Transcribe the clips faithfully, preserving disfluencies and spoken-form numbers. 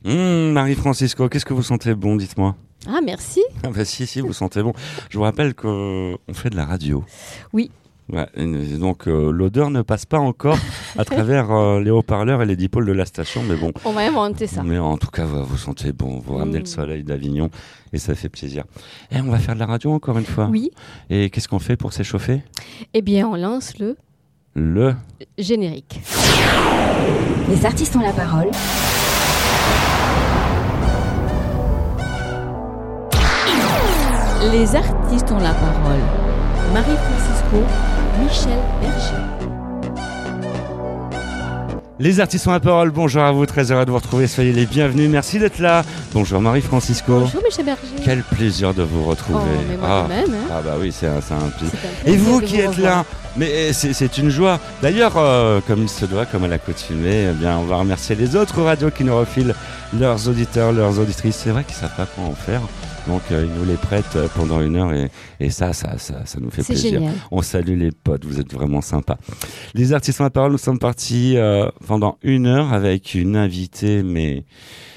Mmh, Marie-Francisco, qu'est-ce que vous sentez bon, dites-moi. Ah, merci. Ah bah si, si, vous sentez bon. Je vous rappelle qu'on fait de la radio. Oui. Ouais, et donc euh, l'odeur ne passe pas encore à travers euh, les haut-parleurs et les dipôles de la station, mais bon. On va inventer ça. Mais en tout cas, vous, vous sentez bon, vous ramenez mmh. le soleil d'Avignon et ça fait plaisir. Et on va faire de la radio encore une fois. Oui. Et qu'est-ce qu'on fait pour s'échauffer ? Eh bien, on lance le... Le... générique. Les artistes ont la parole. Les artistes ont la parole. Marie-Francisco, Michel Berger. Les artistes ont la parole, bonjour à vous, très heureux de vous retrouver, soyez les bienvenus, merci d'être là. Bonjour Marie-Francisco. Bonjour Michel Berger. Quel plaisir de vous retrouver. Oh, mais moi ah. de même. Hein. Ah bah oui, c'est un, c'est un plaisir. C'est un plaisir. Et vous qui vous êtes revoir. là, mais c'est, c'est une joie. D'ailleurs, euh, comme il se doit, comme à l'accoutumée, eh bien, on va remercier les autres radios qui nous refilent leurs auditeurs, leurs auditrices. C'est vrai qu'ils savent pas quoi en faire. Donc euh, ils nous les prêtent pendant une heure et, et ça, ça, ça, ça nous fait c'est plaisir. Génial. On salue les potes, vous êtes vraiment sympas. Les artistes ont la parole, nous sommes partis euh, pendant une heure avec une invitée, mais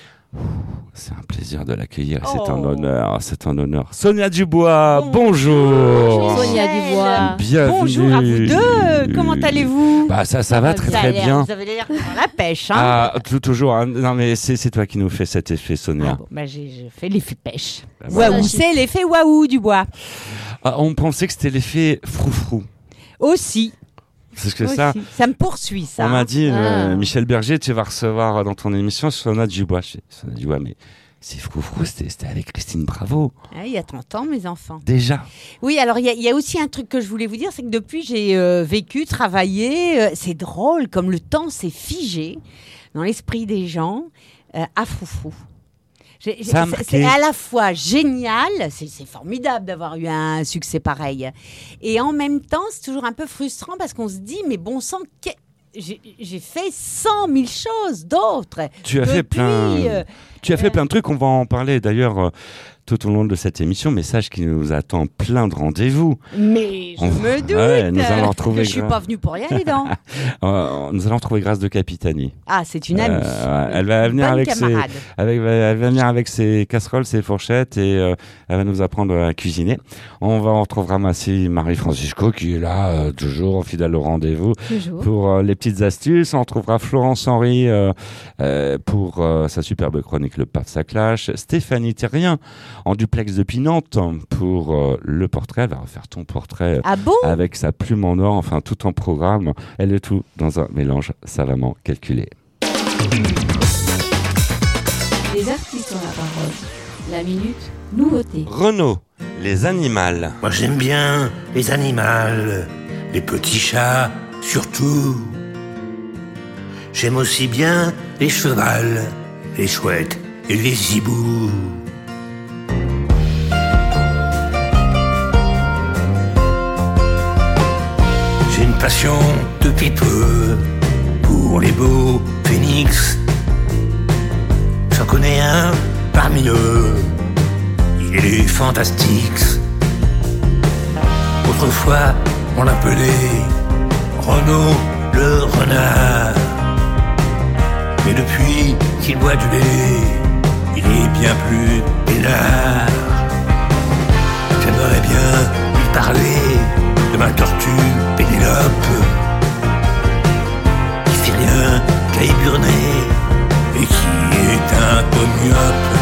c'est un plaisir de l'accueillir, oh. c'est un honneur, c'est un honneur. Sonia Dubois, bon. bonjour. Bonjour Sonia Dubois. Bienvenue. Bonjour à vous deux, comment allez-vous ? Bah ça, ça va très très bien. Vous avez l'air dans la pêche, hein ? Ah, tout, toujours, hein. Non mais c'est, c'est toi qui nous fais cet effet, Sonia. Ah bon, bah j'ai, j'ai fait l'effet pêche. Bah, waouh, voilà. c'est l'effet waouh du bois. Ah, on pensait que c'était l'effet froufrou. Aussi. Parce que aussi. ça, ça me poursuit, ça. on m'a dit, ah. euh, Michel Berger, tu vas recevoir dans ton émission Sonia Dubois. Je dis, Sonia Dubois, mais c'est froufrou, c'était, c'était avec Christine Bravo. Ah, il y a trente ans, mes enfants. Déjà. Oui, alors il y, y a aussi un truc que je voulais vous dire, c'est que depuis j'ai euh, vécu, travaillé, euh, c'est drôle, comme le temps s'est figé dans l'esprit des gens, euh, à froufrou. J'ai, j'ai, c'est, c'est à la fois génial, c'est, c'est formidable d'avoir eu un succès pareil. Et en même temps, c'est toujours un peu frustrant parce qu'on se dit, mais bon sang, que... j'ai, j'ai fait cent mille choses d'autres. Tu as Depuis, fait plein, euh, tu as fait euh, plein de trucs, on va en parler d'ailleurs euh, tout au long de cette émission, mais sache qu'il nous attend plein de rendez-vous. Mais je on... me doute, ouais, nous allons retrouver je suis gra... pas venue pour rien, les dents. euh, nous allons retrouver Grâce de Capitani. Ah, c'est une amie. Euh, elle va venir Bonne avec ses, avec, elle va venir avec ses casseroles, ses fourchettes et euh, elle va nous apprendre à cuisiner. On va on retrouvera Massy Marie-Francisco qui est là euh, toujours fidèle au rendez-vous Toujours. pour euh, les petites astuces. On retrouvera Florence Henry euh, euh, pour euh, sa superbe chronique Le Paf ça clash. Stéphanie Terrien en duplex de Pinante pour euh, le portrait. Elle va refaire ton portrait ah bon avec sa plume en or, enfin tout en programme. Elle est tout dans un mélange savamment calculé. Les artistes ont la parole. La minute nouveauté. Renaud, les animaux. Moi j'aime bien les animaux, les petits chats surtout. J'aime aussi bien les chevals, les chouettes et les hiboux. J'ai une passion depuis peu pour les beaux phénix. J'en connais un parmi eux, il est fantastique. Autrefois on l'appelait Renaud le renard. Mais depuis qu'il boit du lait, il est bien plus peinard. J'aimerais bien lui parler de ma tortue Pénélope, qui fait rien qu'à éburner et qui est un peu myope.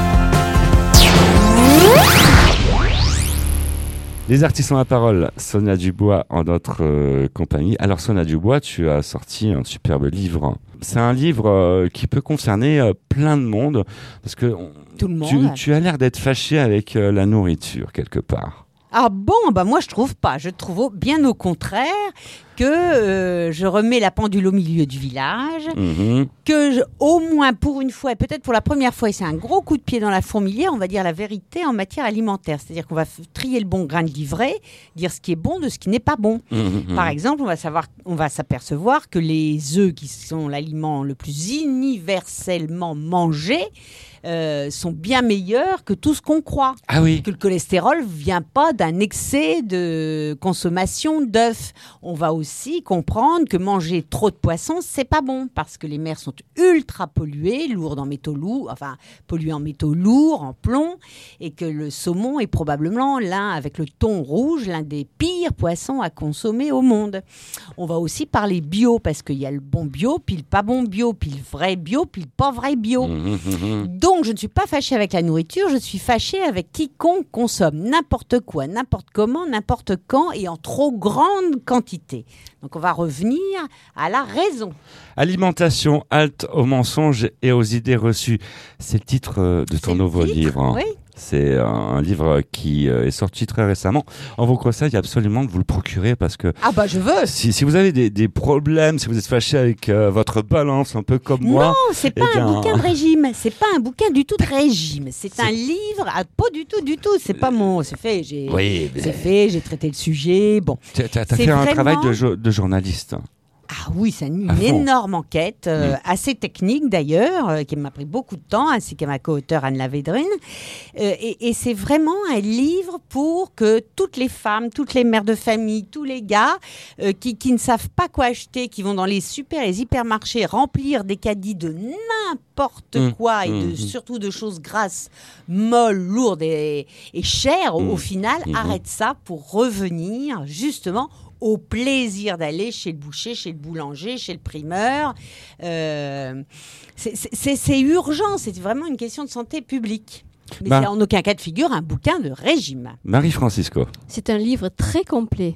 Les artistes ont la parole. Sonia Dubois en notre euh, compagnie. Alors Sonia Dubois, tu as sorti un superbe livre. C'est un livre euh, qui peut concerner euh, plein de monde parce que on, tout le monde. Tu, tu as l'air d'être fâché avec euh, la nourriture quelque part. Ah bon, bah moi je trouve pas. Je trouve bien au contraire que euh, je remets la pendule au milieu du village, Mmh. que je, au moins pour une fois, et peut-être pour la première fois, et c'est un gros coup de pied dans la fourmilière, on va dire la vérité en matière alimentaire. C'est-à-dire qu'on va f- trier le bon grain de livret, dire ce qui est bon de ce qui n'est pas bon. Mmh. Par exemple, on va savoir, on va s'apercevoir que les œufs, qui sont l'aliment le plus universellement mangé, Euh, sont bien meilleurs que tout ce qu'on croit. Ah oui. Que le cholestérol vient pas d'un excès de consommation d'œufs. On va aussi aussi comprendre que manger trop de poissons, c'est pas bon parce que les mers sont ultra polluées, lourdes en métaux lourds, enfin polluées en métaux lourds, en plomb, et que le saumon est probablement l'un, avec le thon rouge, l'un des pires poissons à consommer au monde. On va aussi parler bio parce qu'il y a le bon bio, puis le pas bon bio, puis le vrai bio, puis le pas vrai bio. Mmh, mmh. Donc je ne suis pas fâchée avec la nourriture, je suis fâchée avec quiconque consomme n'importe quoi, n'importe comment, n'importe quand et en trop grande quantité. Donc on va revenir à la raison. Alimentation, halte aux mensonges et aux idées reçues. C'est le titre de ton C'est nouveau le titre, livre. oui. C'est un livre qui est sorti très récemment. On vous conseille absolument de vous le procurer parce que Ah bah je veux. si, si vous avez des, des problèmes, si vous êtes fâché avec euh, votre balance, un peu comme moi. Non, c'est pas eh bien... un bouquin de régime. C'est pas un bouquin du tout de régime. C'est, c'est... un livre, ah, pas du tout, du tout. C'est pas mon. C'est fait. J'ai. Oui, mais... C'est fait. J'ai traité le sujet. Bon. Tu as fait c'est un vraiment... travail de, jo- de journaliste. Ah oui, c'est une Ah bon. énorme enquête, euh, Mmh. assez technique d'ailleurs, euh, qui m'a pris beaucoup de temps, ainsi qu'à ma co-auteure Anne Lavédrine. Euh, et, et c'est vraiment un livre pour que toutes les femmes, toutes les mères de famille, tous les gars euh, qui, qui ne savent pas quoi acheter, qui vont dans les super, les hypermarchés remplir des caddies de n'importe Mmh. quoi et de, Mmh. surtout de choses grasses, molles, lourdes et, et chères, Mmh. au, au final, Mmh. arrête ça pour revenir justement au plaisir d'aller chez le boucher, chez le boulanger, chez le primeur. Euh, c'est, c'est, c'est urgent, c'est vraiment une question de santé publique. Mais Bah. c'est en aucun cas de figure un bouquin de régime. Marie Francisco. C'est un livre très complet.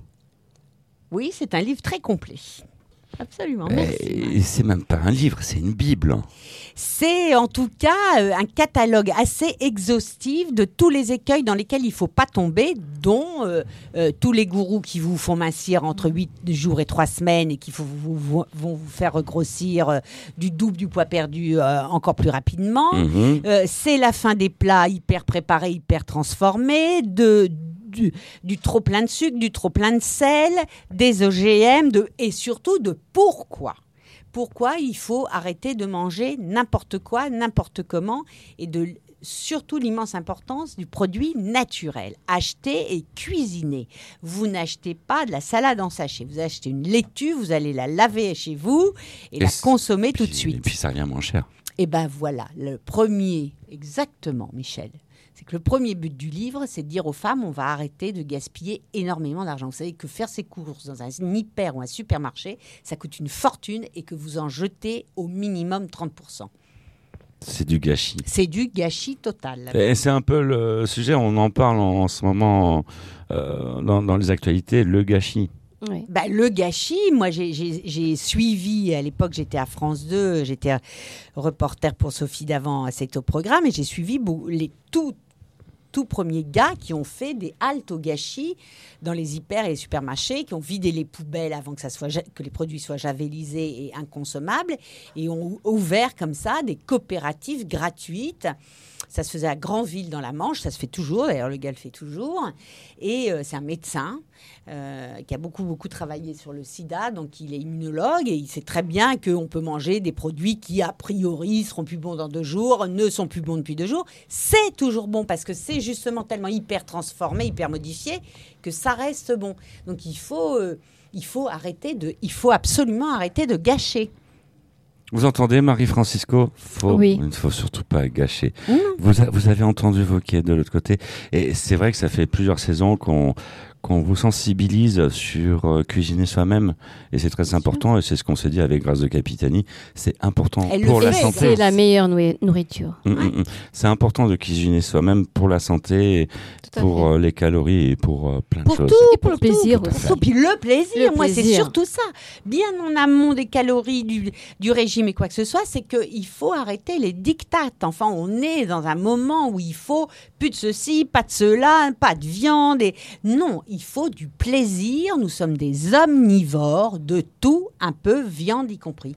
Oui, c'est un livre très complet. Absolument, merci. Et c'est même pas un livre, c'est une Bible. C'est en tout cas euh, un catalogue assez exhaustif de tous les écueils dans lesquels il ne faut pas tomber, dont euh, euh, tous les gourous qui vous font mincir entre huit jours et trois semaines et qui vous, vous- vous- vont vous faire regrossir euh, du double du poids perdu euh, encore plus rapidement. Mhm. Euh, c'est la fin des plats hyper préparés, hyper transformés, de, du, du trop plein de sucre, du trop plein de sel, des O G M de, et surtout de pourquoi. Pourquoi il faut arrêter de manger n'importe quoi, n'importe comment, et de surtout l'immense importance du produit naturel. Acheter et cuisiner. Vous n'achetez pas de la salade en sachet. Vous achetez une laitue, vous allez la laver chez vous et, Et la c- consommer tout Puis- de suite. Et puis ça revient moins cher. Et ben voilà, le premier, exactement, Michel. C'est que le premier but du livre, c'est de dire aux femmes, on va arrêter de gaspiller énormément d'argent. Vous savez que faire ses courses dans un hyper ou un supermarché, ça coûte une fortune et que vous en jetez au minimum trente pour cent. C'est du gâchis. C'est du gâchis total. Et c'est un peu le sujet, on en parle en, en ce moment euh, dans, dans les actualités, le gâchis. Ouais. Bah, le gâchis, moi j'ai, j'ai, j'ai suivi, à l'époque j'étais à France deux, j'étais reporter pour Sophie Davant, c'est au programme, et j'ai suivi beau- les tout, tout premiers gars qui ont fait des haltes au gâchis dans les hyper et les supermarchés, qui ont vidé les poubelles avant que, ça soit, ja- que les produits soient javelisés et inconsommables, et ont ouvert comme ça des coopératives gratuites. Ça se faisait à Granville dans la Manche, ça se fait toujours, d'ailleurs le gars le fait toujours. Et euh, c'est un médecin euh, qui a beaucoup, beaucoup travaillé sur le sida, donc il est immunologue et il sait très bien qu'on peut manger des produits qui, a priori, seront plus bons dans deux jours, ne sont plus bons depuis deux jours. C'est toujours bon parce que c'est justement tellement hyper transformé, hyper modifié, que ça reste bon. Donc il faut, euh, il faut arrêter de, il faut absolument arrêter de gâcher. Vous entendez, Marie Francisco? Faut, Oui. Il ne faut surtout pas gâcher. Mmh. Vous, a- vous avez entendu Wauquiez de l'autre côté. Et c'est vrai que ça fait plusieurs saisons qu'on qu'on vous sensibilise sur euh, cuisiner soi-même. Et c'est très important. Et c'est ce qu'on s'est dit avec Grâce de Capitani. C'est important Elle le pour la fait, santé. C'est la meilleure nourri- nourriture. Mm, mm, mm. C'est important de cuisiner soi-même pour la santé, et Tout à pour fait. euh, les calories et pour euh, plein de Pour choses. tout, Et pour le plaisir tout, aussi. pour tout. Puis le plaisir, Le moi, c'est plaisir. surtout ça. Bien en amont des calories du, du régime et quoi que ce soit, c'est qu'il faut arrêter les dictates. Enfin, on est dans un moment où il faut plus de ceci, pas de cela, pas de viande. Et... Non, il faut du plaisir. Nous sommes des omnivores, de tout, un peu, viande y compris.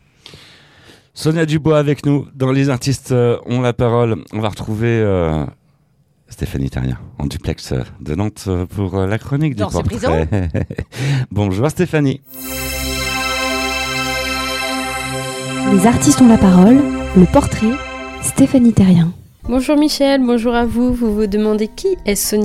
Sonia Dubois avec nous dans Les Artistes euh, ont la parole. On va retrouver euh, Stéphanie Terrien en duplex euh, de Nantes euh, pour euh, la chronique Dans du ce portrait. Bonjour Stéphanie. Les artistes ont la parole, le portrait, Stéphanie Terrien. Bonjour Michel, bonjour à vous. Vous vous demandez qui est Sonia Dubois ?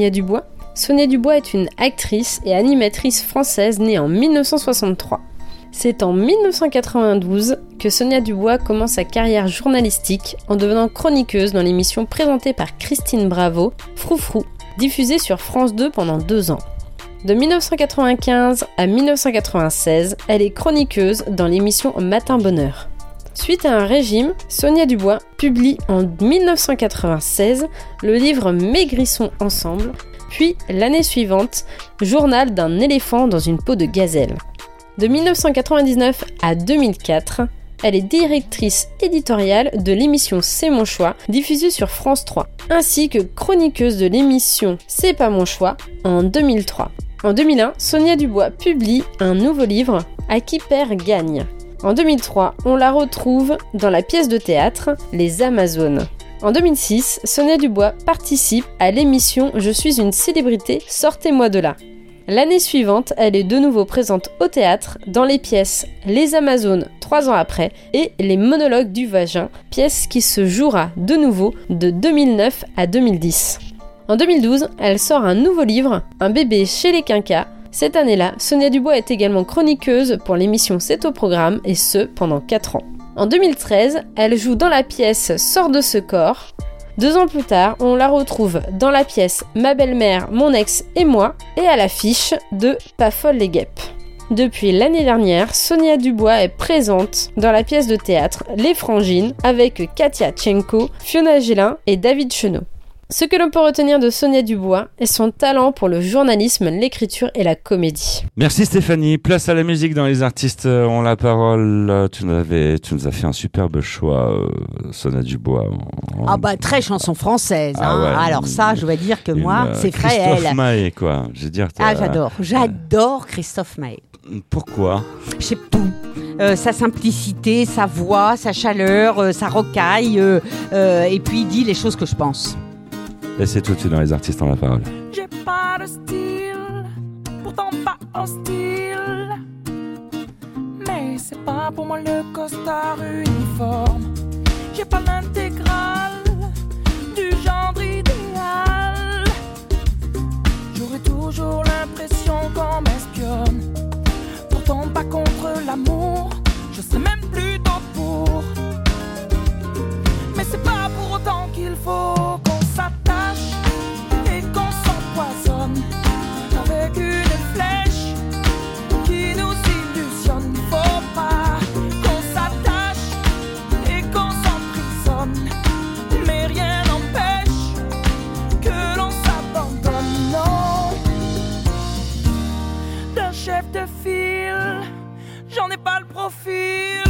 Sonia Dubois est une actrice et animatrice française née en mille neuf cent soixante-trois. C'est en mille neuf cent quatre-vingt-douze que Sonia Dubois commence sa carrière journalistique en devenant chroniqueuse dans l'émission présentée par Christine Bravo, Froufrou, diffusée sur France deux pendant deux ans. De mille neuf cent quatre-vingt-quinze à mille neuf cent quatre-vingt-seize, elle est chroniqueuse dans l'émission Matin Bonheur. Suite à un régime, Sonia Dubois publie en mille neuf cent quatre-vingt-seize le livre Maigrissons ensemble, puis l'année suivante, Journal d'un éléphant dans une peau de gazelle. De mille neuf cent quatre-vingt-dix-neuf à deux mille quatre, elle est directrice éditoriale de l'émission C'est mon choix, diffusée sur France trois, ainsi que chroniqueuse de l'émission C'est pas mon choix en deux mille trois. En deux mille un, Sonia Dubois publie un nouveau livre, À qui perd gagne. En deux mille trois, on la retrouve dans la pièce de théâtre Les Amazones. En deux mille six, Sonia Dubois participe à l'émission Je suis une célébrité, sortez-moi de là. L'année suivante, elle est de nouveau présente au théâtre dans les pièces Les Amazones trois ans après et Les Monologues du Vagin, pièce qui se jouera de nouveau de deux mille neuf à deux mille dix. En deux mille douze, elle sort un nouveau livre, Un bébé chez les quinquas. Cette année-là, Sonia Dubois est également chroniqueuse pour l'émission C'est au programme et ce pendant quatre ans. En deux mille treize, elle joue dans la pièce Sors de ce corps. Deux ans plus tard, on la retrouve dans la pièce Ma belle-mère, mon ex et moi, et à l'affiche de Pas folle les guêpes. Depuis l'année dernière, Sonia Dubois est présente dans la pièce de théâtre Les Frangines avec Katia Tchenko, Fiona Gélin et David Chenot. Ce que l'on peut retenir de Sonia Dubois est son talent pour le journalisme, l'écriture et la comédie. Merci Stéphanie. Place à la musique dans Les Artistes ont la parole. Tu nous, avais, tu nous as fait un superbe choix, euh, Sonia Dubois. En... Ah bah très chanson française. Ah hein. ouais, Alors ça, je dois dire que une, moi, euh, c'est vrai. Christophe elle. Maé, quoi. Je veux dire, Ah j'adore, j'adore Christophe Maé. Pourquoi ? Je sais tout. Euh, sa simplicité, sa voix, sa chaleur, euh, sa rocaille, euh, euh, et puis il dit les choses que je pense. Et c'est tout de suite dans Les Artistes ont la parole. J'ai pas de style, pourtant pas hostile. Mais c'est pas pour moi le costard uniforme. J'ai pas l'intégrale du genre idéal. J'aurais toujours l'impression qu'on m'espionne. Pourtant pas contre l'amour, je serais même plutôt pour. Mais c'est pas pour autant qu'il faut qu'on s'attache et qu'on s'empoisonne avec une flèche qui nous illusionne. Faut pas qu'on s'attache et qu'on s'emprisonne, mais rien n'empêche que l'on s'abandonne. Non, d'un chef de file, j'en ai pas le profil.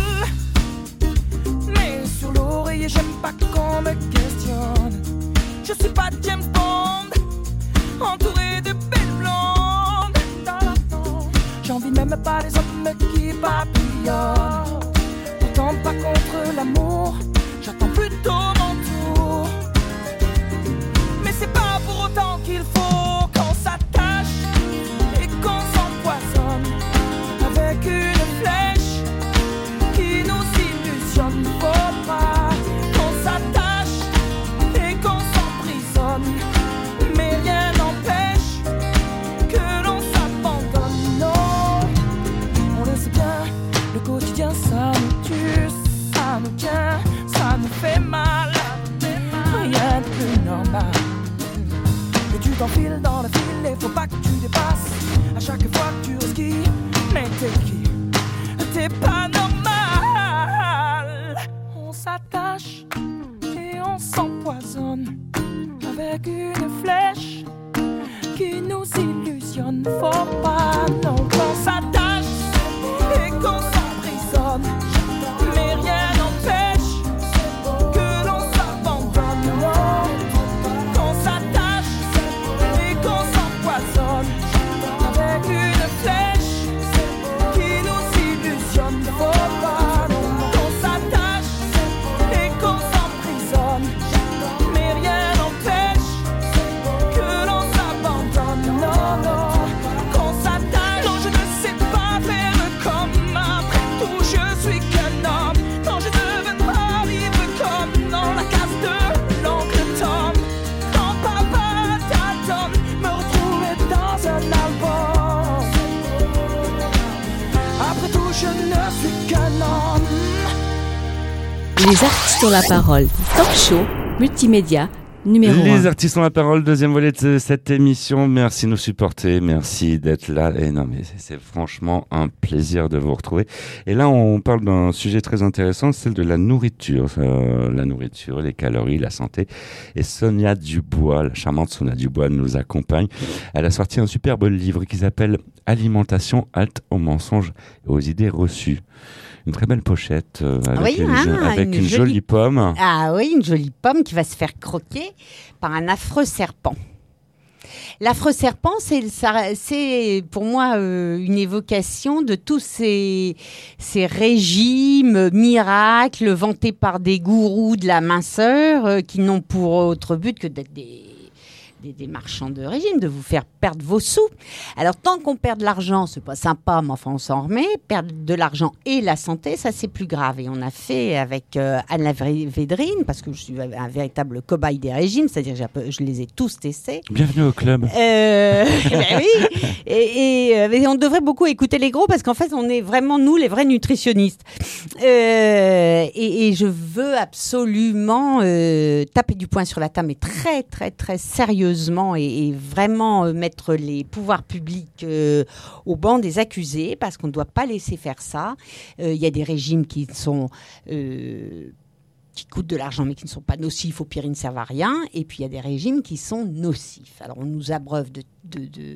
Mais sur l'oreiller, j'aime pas qu'on me questionne. Je suis pas James Bond, entouré de belles blondes. J'envie même pas les hommes qui papillonnent. Pourtant pas contre l'amour, j'attends plutôt mon tour. Mais c'est pas pour autant qu'il faut qu'on s'attache et qu'on s'empoisonne avec une flèche qui nous illusionne. Faut pas qu'on s'attache et qu'on s'emprisonne, mais rien n'empêche que l'on s'abandonne. Non, on le sait bien, le quotidien ça nous tue, ça nous tient, ça nous fait mal. Rien de plus normal. Et tu t'enfiles dans le fil et faut pas que tu dépasses. À chaque fois que tu risques, mais t'es qui? T'es pas normal. On s'attache et on s'empoisonne avec une flèche qui nous illusionne. Faut pas non qu'on s'attache et qu'on s'emprisonne, mais rien n'empêche que l'on s'abandonne. Non, qu'on s'attache et qu'on s'empoisonne avec une flèche qui nous illusionne. Faut pas qu'on s'attache et qu'on s'emprisonne, mais rien n'empêche que l'on s'abandonne. Non, non, qu'on s'attache Les artistes ont la parole. Talk show, multimédia, numéro Les un. artistes ont la parole, deuxième volet de cette émission. Merci de nous supporter, merci d'être là. Et non, mais c'est, c'est franchement un plaisir de vous retrouver. Et là, on parle d'un sujet très intéressant, celle de la nourriture. Euh, la nourriture, les calories, la santé. Et Sonia Dubois, la charmante Sonia Dubois, nous accompagne. Elle a sorti un superbe livre qui s'appelle Alimentation, halte aux mensonges et aux idées reçues. Une très belle pochette euh, avec, oui, une, hein, jo- avec une, une jolie... jolie pomme. Ah oui, une jolie pomme qui va se faire croquer par un affreux serpent. L'affreux serpent, c'est, ça, c'est pour moi euh, une évocation de tous ces, ces régimes miracles vantés par des gourous de la minceur euh, qui n'ont pour autre but que d'être des... Des, des marchands de régime, de vous faire perdre vos sous. Alors, tant qu'on perd de l'argent, c'est pas sympa, mais enfin, on s'en remet. Perdre de l'argent et la santé, ça, c'est plus grave. Et on a fait avec euh, Anne Lavédrine, parce que je suis un véritable cobaye des régimes, c'est-à-dire que je les ai tous testés. Bienvenue au club. Euh, ben oui. Et, et, et on devrait beaucoup écouter les gros, parce qu'en fait, on est vraiment, nous, les vrais nutritionnistes. Euh, et, et je veux absolument euh, taper du poing sur la table, mais très, très, très sérieusement, et, et vraiment euh, mettre les pouvoirs publics euh, au banc des accusés, parce qu'on ne doit pas laisser faire ça. Il euh, y a des régimes qui sont... Euh, qui coûtent de l'argent mais qui ne sont pas nocifs, au pire ils ne servent à rien, et puis il y a des régimes qui sont nocifs. Alors on nous abreuve de, de, de,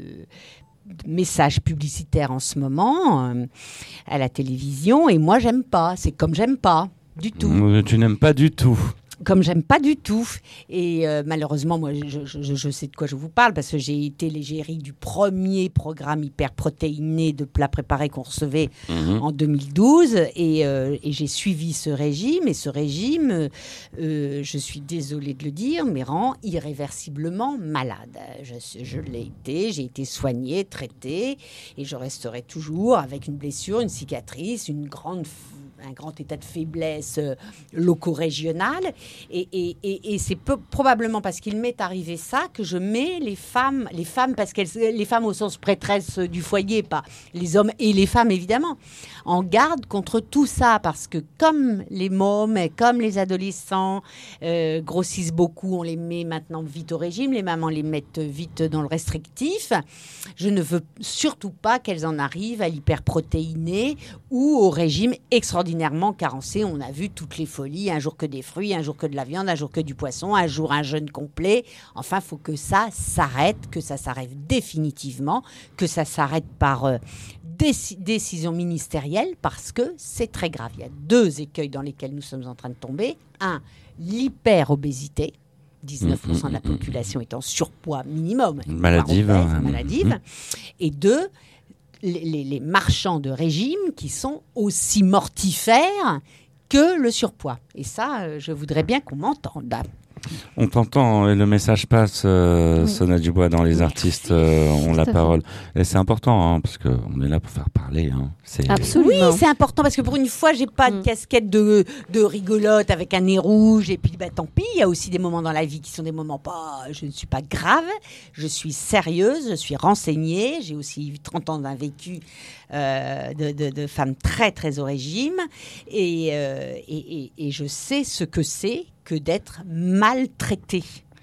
de messages publicitaires en ce moment euh, à la télévision, et moi j'aime pas, c'est comme j'aime pas du tout. Mmh, tu n'aimes pas du tout. Comme j'aime pas du tout. Et euh, malheureusement, moi, je, je, je sais de quoi je vous parle, parce que j'ai été l'égérie du premier programme hyperprotéiné de plats préparés qu'on recevait mmh. en deux mille douze. Et, euh, et j'ai suivi ce régime. Et ce régime, euh, je suis désolée de le dire, mais rend irréversiblement malade. Je, je l'ai été, j'ai été soignée, traitée. Et je resterai toujours avec une blessure, une cicatrice, une grande... un grand état de faiblesse euh, loco-régional. Et, et, et, et c'est peu, probablement parce qu'il m'est arrivé ça que je mets les femmes, les femmes, parce qu'elles, les femmes au sens prêtresse du foyer, pas les hommes et les femmes évidemment, en garde contre tout ça, parce que comme les mômes, comme les adolescents euh, grossissent beaucoup, on les met maintenant vite au régime, les mamans les mettent vite dans le restrictif. Je ne veux surtout pas qu'elles en arrivent à l'hyperprotéiné ou au régime extraordinairement carencé. On a vu toutes les folies, un jour que des fruits, un jour que de la viande, un jour que du poisson, un jour un jeûne complet. Enfin, il faut que ça s'arrête, que ça s'arrête définitivement, que ça s'arrête par euh, déci- décision ministérielle, parce que c'est très grave. Il y a deux écueils dans lesquels nous sommes en train de tomber. Un, l'hyperobésité. dix-neuf pour cent de la population est en surpoids minimum. Maladive. Obèse, maladive. Et deux, les, les, les marchands de régime qui sont aussi mortifères que le surpoids. Et ça, je voudrais bien qu'on m'entende. On t'entend et le message passe, euh, oui. Sonia Dubois, dans les artistes euh, ont la parole. Et c'est important, hein, parce qu'on est là pour faire parler. Hein. C'est... Absolument. Oui, c'est important, parce que pour une fois, j'ai pas mm. de casquette de, de rigolote avec un nez rouge. Et puis, bah, tant pis, il y a aussi des moments dans la vie qui sont des moments pas... Je ne suis pas grave, je suis sérieuse, je suis renseignée. J'ai aussi eu trente ans d'un vécu euh, de, de, de femme très, très au régime. Et, euh, et, et, et je sais ce que c'est que d'être maltraité.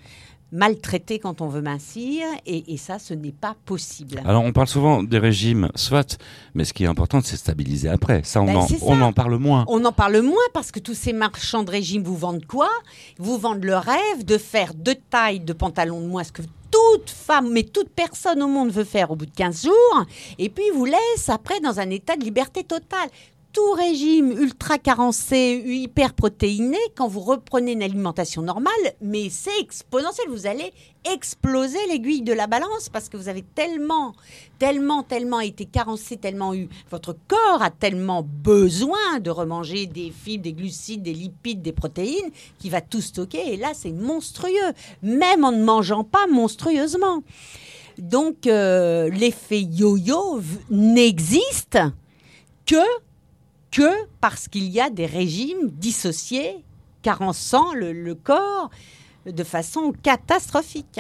Maltraité quand on veut mincir, et, et ça, ce n'est pas possible. Alors, on parle souvent des régimes, soit, mais ce qui est important, c'est stabiliser après. Ça, on, ben, en, ça. on en parle moins. On en parle moins parce que tous ces marchands de régime vous vendent quoi ? Vous vendent le rêve de faire deux tailles de pantalon de moins, ce que toute femme, mais toute personne au monde veut faire au bout de quinze jours, et puis vous laisse après dans un état de liberté totale. Tout régime ultra carencé, hyper protéiné, quand vous reprenez une alimentation normale, mais c'est exponentiel, vous allez exploser l'aiguille de la balance, parce que vous avez tellement, tellement, tellement été carencé, tellement eu, votre corps a tellement besoin de remanger des fibres, des glucides, des lipides, des protéines, qu'il va tout stocker, et là c'est monstrueux, même en ne mangeant pas monstrueusement. Donc euh, l'effet yo-yo v- n'existe que que parce qu'il y a des régimes dissociés, carençant le, le corps de façon catastrophique.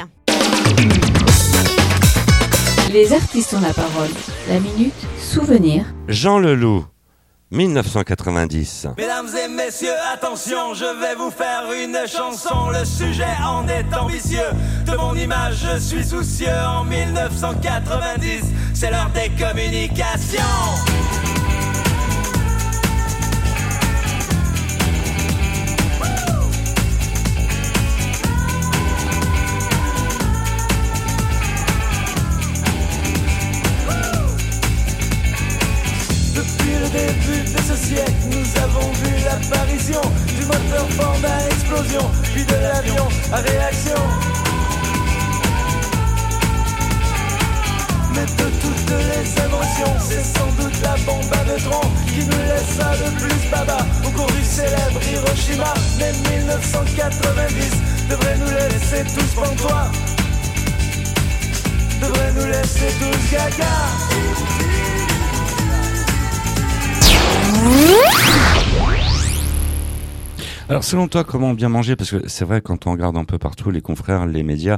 Les artistes ont la parole. La minute souvenir. Jean Leloup, dix-neuf cent quatre-vingt-dix. Mesdames et messieurs, attention, je vais vous faire une chanson. Le sujet en est ambitieux. De mon image, je suis soucieux. En dix-neuf cent quatre-vingt-dix, c'est l'heure des communications. Début de ce siècle, nous avons vu l'apparition du moteur Ford à explosion, puis de l'avion à réaction. Mais de toutes les inventions, c'est sans doute la bombe à neutrons qui nous laissa le plus baba au cours du célèbre Hiroshima. Mais dix-neuf cent quatre-vingt-dix devrait nous laisser tous pantois, devrait nous laisser tous gaga. Alors selon toi, comment bien manger? Parce que c'est vrai, quand on regarde un peu partout, les confrères, les médias,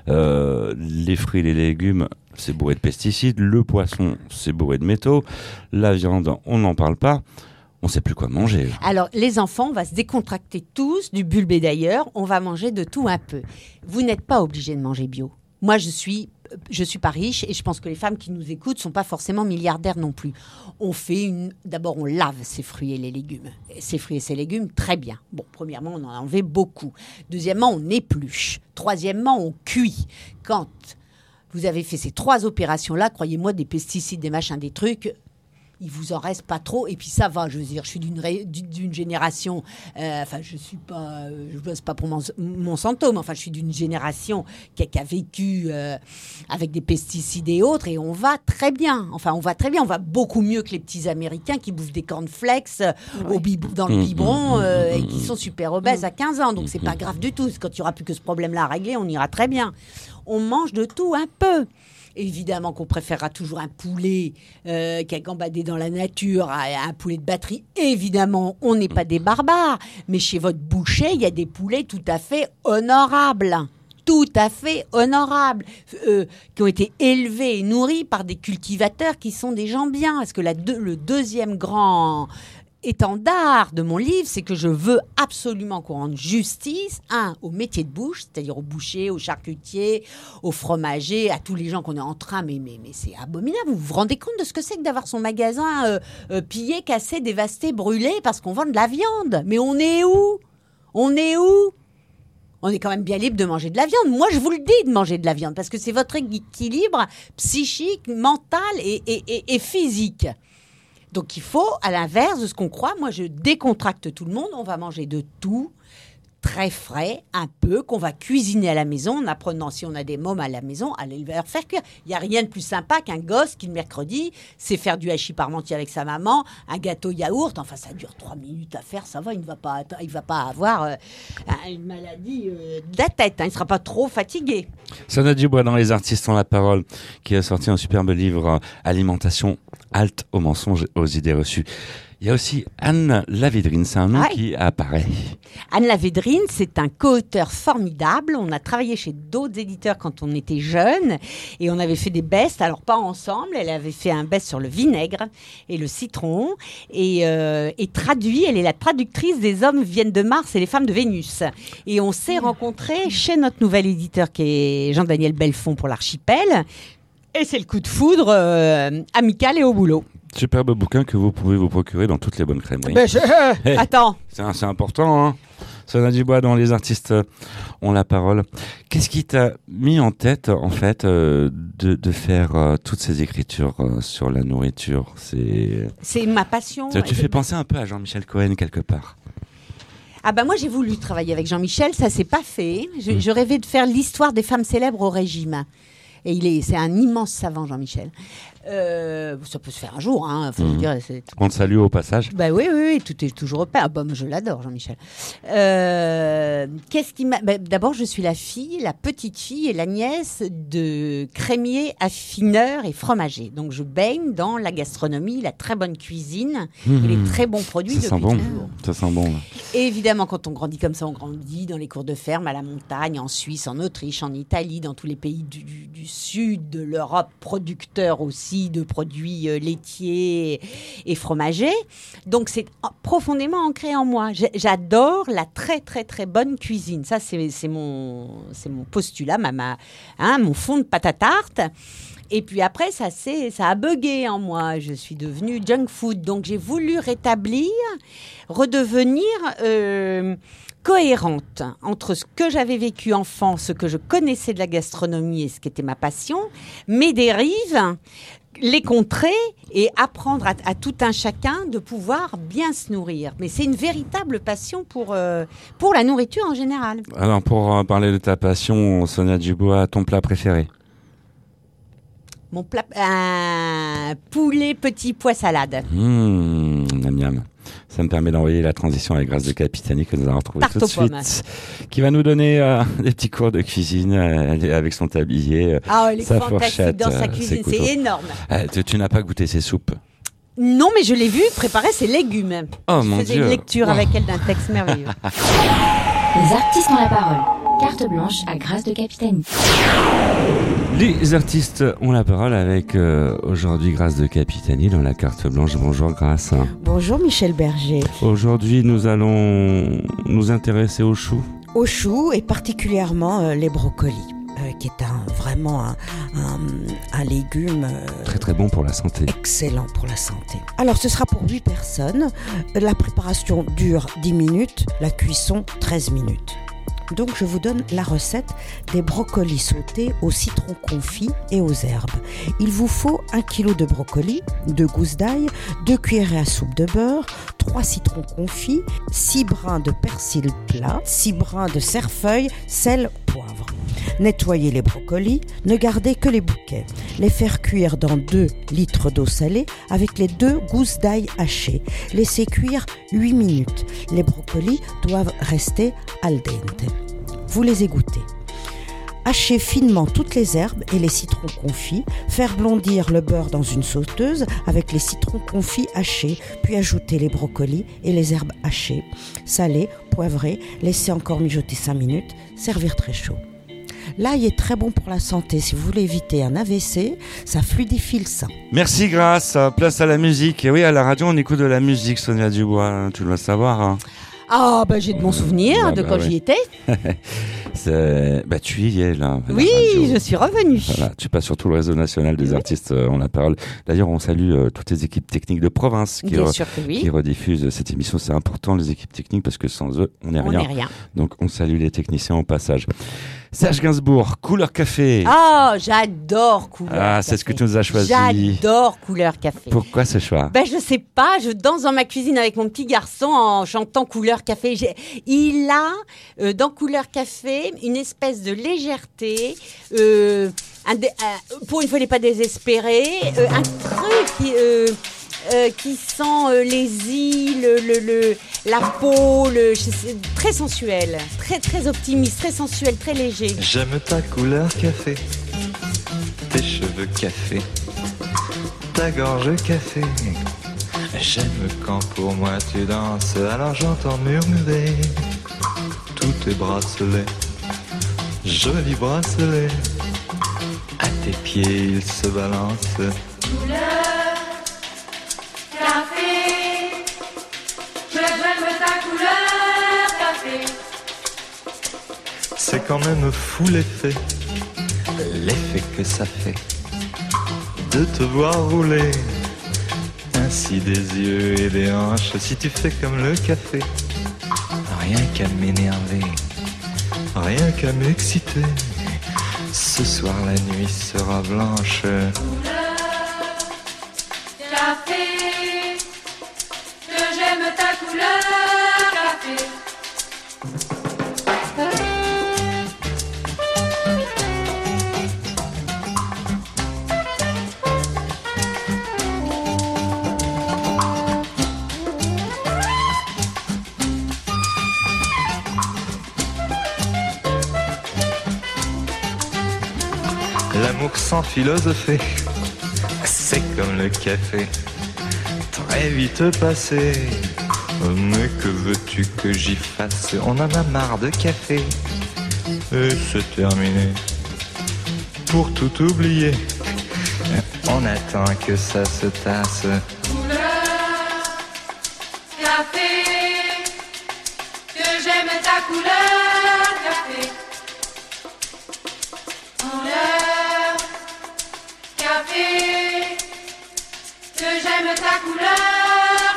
euh, les fruits et les légumes, c'est bourré de pesticides, le poisson, c'est bourré de métaux, la viande, on n'en parle pas, on ne sait plus quoi manger. Alors les enfants, on va se décontracter tous, du bulbe d'ailleurs, on va manger de tout un peu. Vous n'êtes pas obligés de manger bio. Moi, je suis, je suis pas riche et je pense que les femmes qui nous écoutent sont pas forcément milliardaires non plus. On fait une, d'abord, on lave ces fruits et les légumes. Ces fruits et ces légumes, très bien. Bon, premièrement, on en a enlevé beaucoup. Deuxièmement, on épluche. Troisièmement, on cuit. Quand vous avez fait ces trois opérations-là, croyez-moi, des pesticides, des machins, des trucs, il vous en reste pas trop, et puis ça va, je veux dire, je suis d'une, ré, d'une génération, euh, enfin je suis pas, euh, je bosse pas pour mon, Monsanto, mais enfin je suis d'une génération qui a, qui a vécu euh, avec des pesticides et autres, et on va très bien, enfin on va très bien, on va beaucoup mieux que les petits Américains qui bouffent des cornflakes euh, au bib- dans le biberon euh, et qui sont super obèses à quinze ans, donc c'est pas grave du tout, quand il y aura plus que ce problème-là à régler, on ira très bien. On mange de tout un peu. Évidemment qu'on préférera toujours un poulet euh, qui a gambadé dans la nature à un poulet de batterie. Évidemment, on n'est pas des barbares. Mais chez votre boucher, il y a des poulets tout à fait honorables. Tout à fait honorables. Euh, qui ont été élevés et nourris par des cultivateurs qui sont des gens bien. Parce que la deux, le deuxième grand étendard de mon livre, c'est que je veux absolument qu'on rende justice, un, au métier de bouche, c'est-à-dire aux bouchers, aux charcutiers, aux fromagers, à tous les gens qu'on est en train, mais, mais, mais c'est abominable. Vous vous rendez compte de ce que c'est que d'avoir son magasin euh, euh, pillé, cassé, dévasté, brûlé, parce qu'on vend de la viande? Mais on est où? On est où? On est quand même bien libre de manger de la viande. Moi, je vous le dis de manger de la viande, parce que c'est votre équilibre psychique, mental et, et, et, et physique. Donc, il faut, à l'inverse de ce qu'on croit, moi, je décontracte tout le monde. On va manger de tout, très frais, un peu, qu'on va cuisiner à la maison, en apprenant, si on a des mômes à la maison, à les leur faire cuire. Il n'y a rien de plus sympa qu'un gosse qui, le mercredi, sait faire du hachis parmentier avec sa maman, un gâteau yaourt. Enfin, ça dure trois minutes à faire, ça va, il ne va pas, il va pas avoir euh, une maladie euh, de la tête. Hein, il ne sera pas trop fatigué. Sonia Dubois, dans Les Artistes ont la parole, qui a sorti un superbe livre euh, Alimentation, halte aux mensonges, aux idées reçues. Il y a aussi Anne Lavédrine, c'est un nom ouais. qui apparaît. Anne Lavédrine, c'est un co-auteur formidable. On a travaillé chez d'autres éditeurs quand on était jeunes et on avait fait des bests, alors pas ensemble. Elle avait fait un best sur le vinaigre et le citron et, euh, et traduit. Elle est la traductrice des Hommes viennent de Mars et les femmes de Vénus. Et on s'est rencontrés chez notre nouvel éditeur qui est Jean-Daniel Belfond pour l'Archipel. Et c'est le coup de foudre euh, amical et au boulot. Superbe bouquin que vous pouvez vous procurer dans toutes les bonnes crèmeries. Ben je... hey, Attends. C'est, c'est important, hein. Sonia Dubois, dans Les Artistes ont la parole. Qu'est-ce qui t'a mis en tête, en fait, euh, de, de faire euh, toutes ces écritures euh, sur la nourriture? C'est, c'est ma passion. Ça te fait penser un peu à Jean-Michel Cohen, quelque part. Ah ben moi, j'ai voulu travailler avec Jean-Michel. Ça s'est pas fait. Je, mmh. je rêvais de faire l'histoire des femmes célèbres au régime. Et il est, c'est un immense savant, Jean-Michel. Euh, ça peut se faire un jour, hein, faut mmh. dire. C'est... On te salue au passage. Bah oui, oui, oui, tout est toujours au pain. Ah bah, je l'adore, Jean-Michel. Euh, qu'est-ce qui m'a... Bah, d'abord, je suis la fille, la petite fille et la nièce de crémiers, affineurs et fromagers. Donc, je baigne dans la gastronomie, la très bonne cuisine mmh. et les très bons produits. Ça sent bon. Ça sent bon. Et évidemment, quand on grandit comme ça, on grandit dans les cours de ferme, à la montagne, en Suisse, en Autriche, en Italie, dans tous les pays du, du, du sud de l'Europe, producteurs aussi. aussi de produits euh, laitiers et fromagers. Donc c'est profondément ancré en moi. J'ai, j'adore la très très très bonne cuisine. Ça c'est, c'est, mon, c'est mon postulat, ma, ma, hein, mon fond de pâte à tarte. Et puis après, ça, c'est, ça a bugué en moi. Je suis devenue junk food. Donc, j'ai voulu rétablir, redevenir euh, cohérente entre ce que j'avais vécu enfant, ce que je connaissais de la gastronomie et ce qui était ma passion, mes dérives, les contrer et apprendre à, à tout un chacun de pouvoir bien se nourrir. Mais c'est une véritable passion pour, euh, pour la nourriture en général. Alors, pour euh, parler de ta passion, Sonia Dubois, ton plat préféré ? Mon plat, un poulet petit pois salade. Mmh, miam miam. Ça me permet d'envoyer la transition avec Grâce de Capitani que nous allons retrouver Tarte tout de suite. pommes. Qui va nous donner euh, des petits cours de cuisine euh, avec son tablier, euh, Ah, elle est sa fantastique fourchette, dans sa euh, cuisine, ses c'est couteaux. énorme. Euh, tu, tu n'as pas goûté ses soupes? Non, mais je l'ai vu préparer ses légumes. Oh je mon faisais Dieu. une lecture Oh. avec elle d'un texte merveilleux. Les artistes ont la parole. Carte blanche à Grâce de Capitani. Les artistes ont la parole avec euh, aujourd'hui Grâce de Capitani dans la carte blanche. Bonjour Grâce. Bonjour Michel Berger. Aujourd'hui nous allons nous intéresser aux choux. Aux choux et particulièrement euh, les brocolis, euh, qui est un, vraiment un, un, un légume euh, Très très bon pour la santé. excellent pour la santé. Alors ce sera pour huit personnes. La préparation dure dix minutes, la cuisson treize minutes. Donc je vous donne la recette des brocolis sautés au citron confit et aux herbes. Il vous faut un kilo de brocolis, deux gousses d'ail, deux cuillerées à soupe de beurre, trois citrons confits, six brins de persil plat, six brins de cerfeuil, sel, poivre. Nettoyez les brocolis, ne gardez que les bouquets. Les faire cuire dans deux litres d'eau salée avec les deux gousses d'ail hachées. Laissez cuire huit minutes. Les brocolis doivent rester al dente. Vous les égouttez. Hachez finement toutes les herbes et les citrons confits, faire blondir le beurre dans une sauteuse avec les citrons confits hachés, puis ajouter les brocolis et les herbes hachées, saler, poivrer, laisser encore mijoter cinq minutes, servir très chaud. L'ail est très bon pour la santé. Si vous voulez éviter un A V C, ça fluidifie le sang. Merci Grâce. Place à la musique. Et oui, à la radio on écoute de la musique, Sonia Dubois, tu dois savoir. Hein. Ah, bah, j'ai de bons souvenirs Ah, de bah, quand ouais. j'y étais. C'est... Bah, tu y es là. à la Oui, radio. je suis revenue. Voilà, tu passes sur tout le réseau national des Oui. artistes, euh, on la parole. D'ailleurs, on salue euh, toutes les équipes techniques de province qui, Bien re- sûr que oui. qui rediffusent cette émission. C'est important, les équipes techniques, parce que sans eux, on n'est On rien. n'est rien. Donc, on salue les techniciens au passage. Serge Gainsbourg, Couleur Café. Oh, j'adore couleur Ah, café. c'est ce que tu nous as choisi. J'adore couleur café. Pourquoi ce choix? Ben, je sais pas, je danse dans ma cuisine avec mon petit garçon en chantant Couleur Café. J'ai- Il a, euh, dans Couleur Café, une espèce de légèreté, euh, un dé- euh, pour une fois, il n'est pas désespéré, euh, un truc qui, euh, euh, qui sent euh, les îles, le, le, le- la peau, le, je sais- très sensuel, très, très optimiste, très sensuel, très léger. J'aime ta couleur café, tes cheveux café, ta gorge café. J'aime quand pour moi tu danses, alors j'entends murmurer tous tes bracelets, jolis bracelets. À tes pieds ils se balancent. Café, que j'aime ta couleur café. C'est quand même fou l'effet, l'effet que ça fait de te voir rouler ainsi des yeux et des hanches. Si tu fais comme le café, rien qu'à m'énerver, rien qu'à m'exciter. Ce soir la nuit sera blanche. Café, que j'aime ta couleur café. L'amour sans philosopher, c'est comme le café, très vite passé. Mais que veux-tu que j'y fasse? On en a marre de café. Et c'est terminé. Pour tout oublier, On attend que ça se tasse. Couleur café, que j'aime ta couleur café. Couleur café, que j'aime ta couleur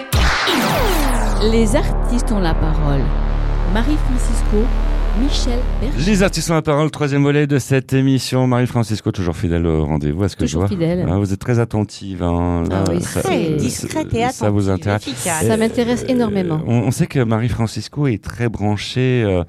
café. Les artistes ont la parole. Marie-Francisco, Michel Berger. Les artistes ont la parole, troisième volet de cette émission. Marie-Francisco, toujours fidèle au rendez-vous. Est-ce que Toujours je vois fidèle. Ah, vous êtes très attentive. Hein. Là, Ah oui, ça, c'est discrète et ça vous attentive, intéresse. efficace. Ça m'intéresse énormément. Euh, on, on sait que Marie-Francisco est très branchée euh,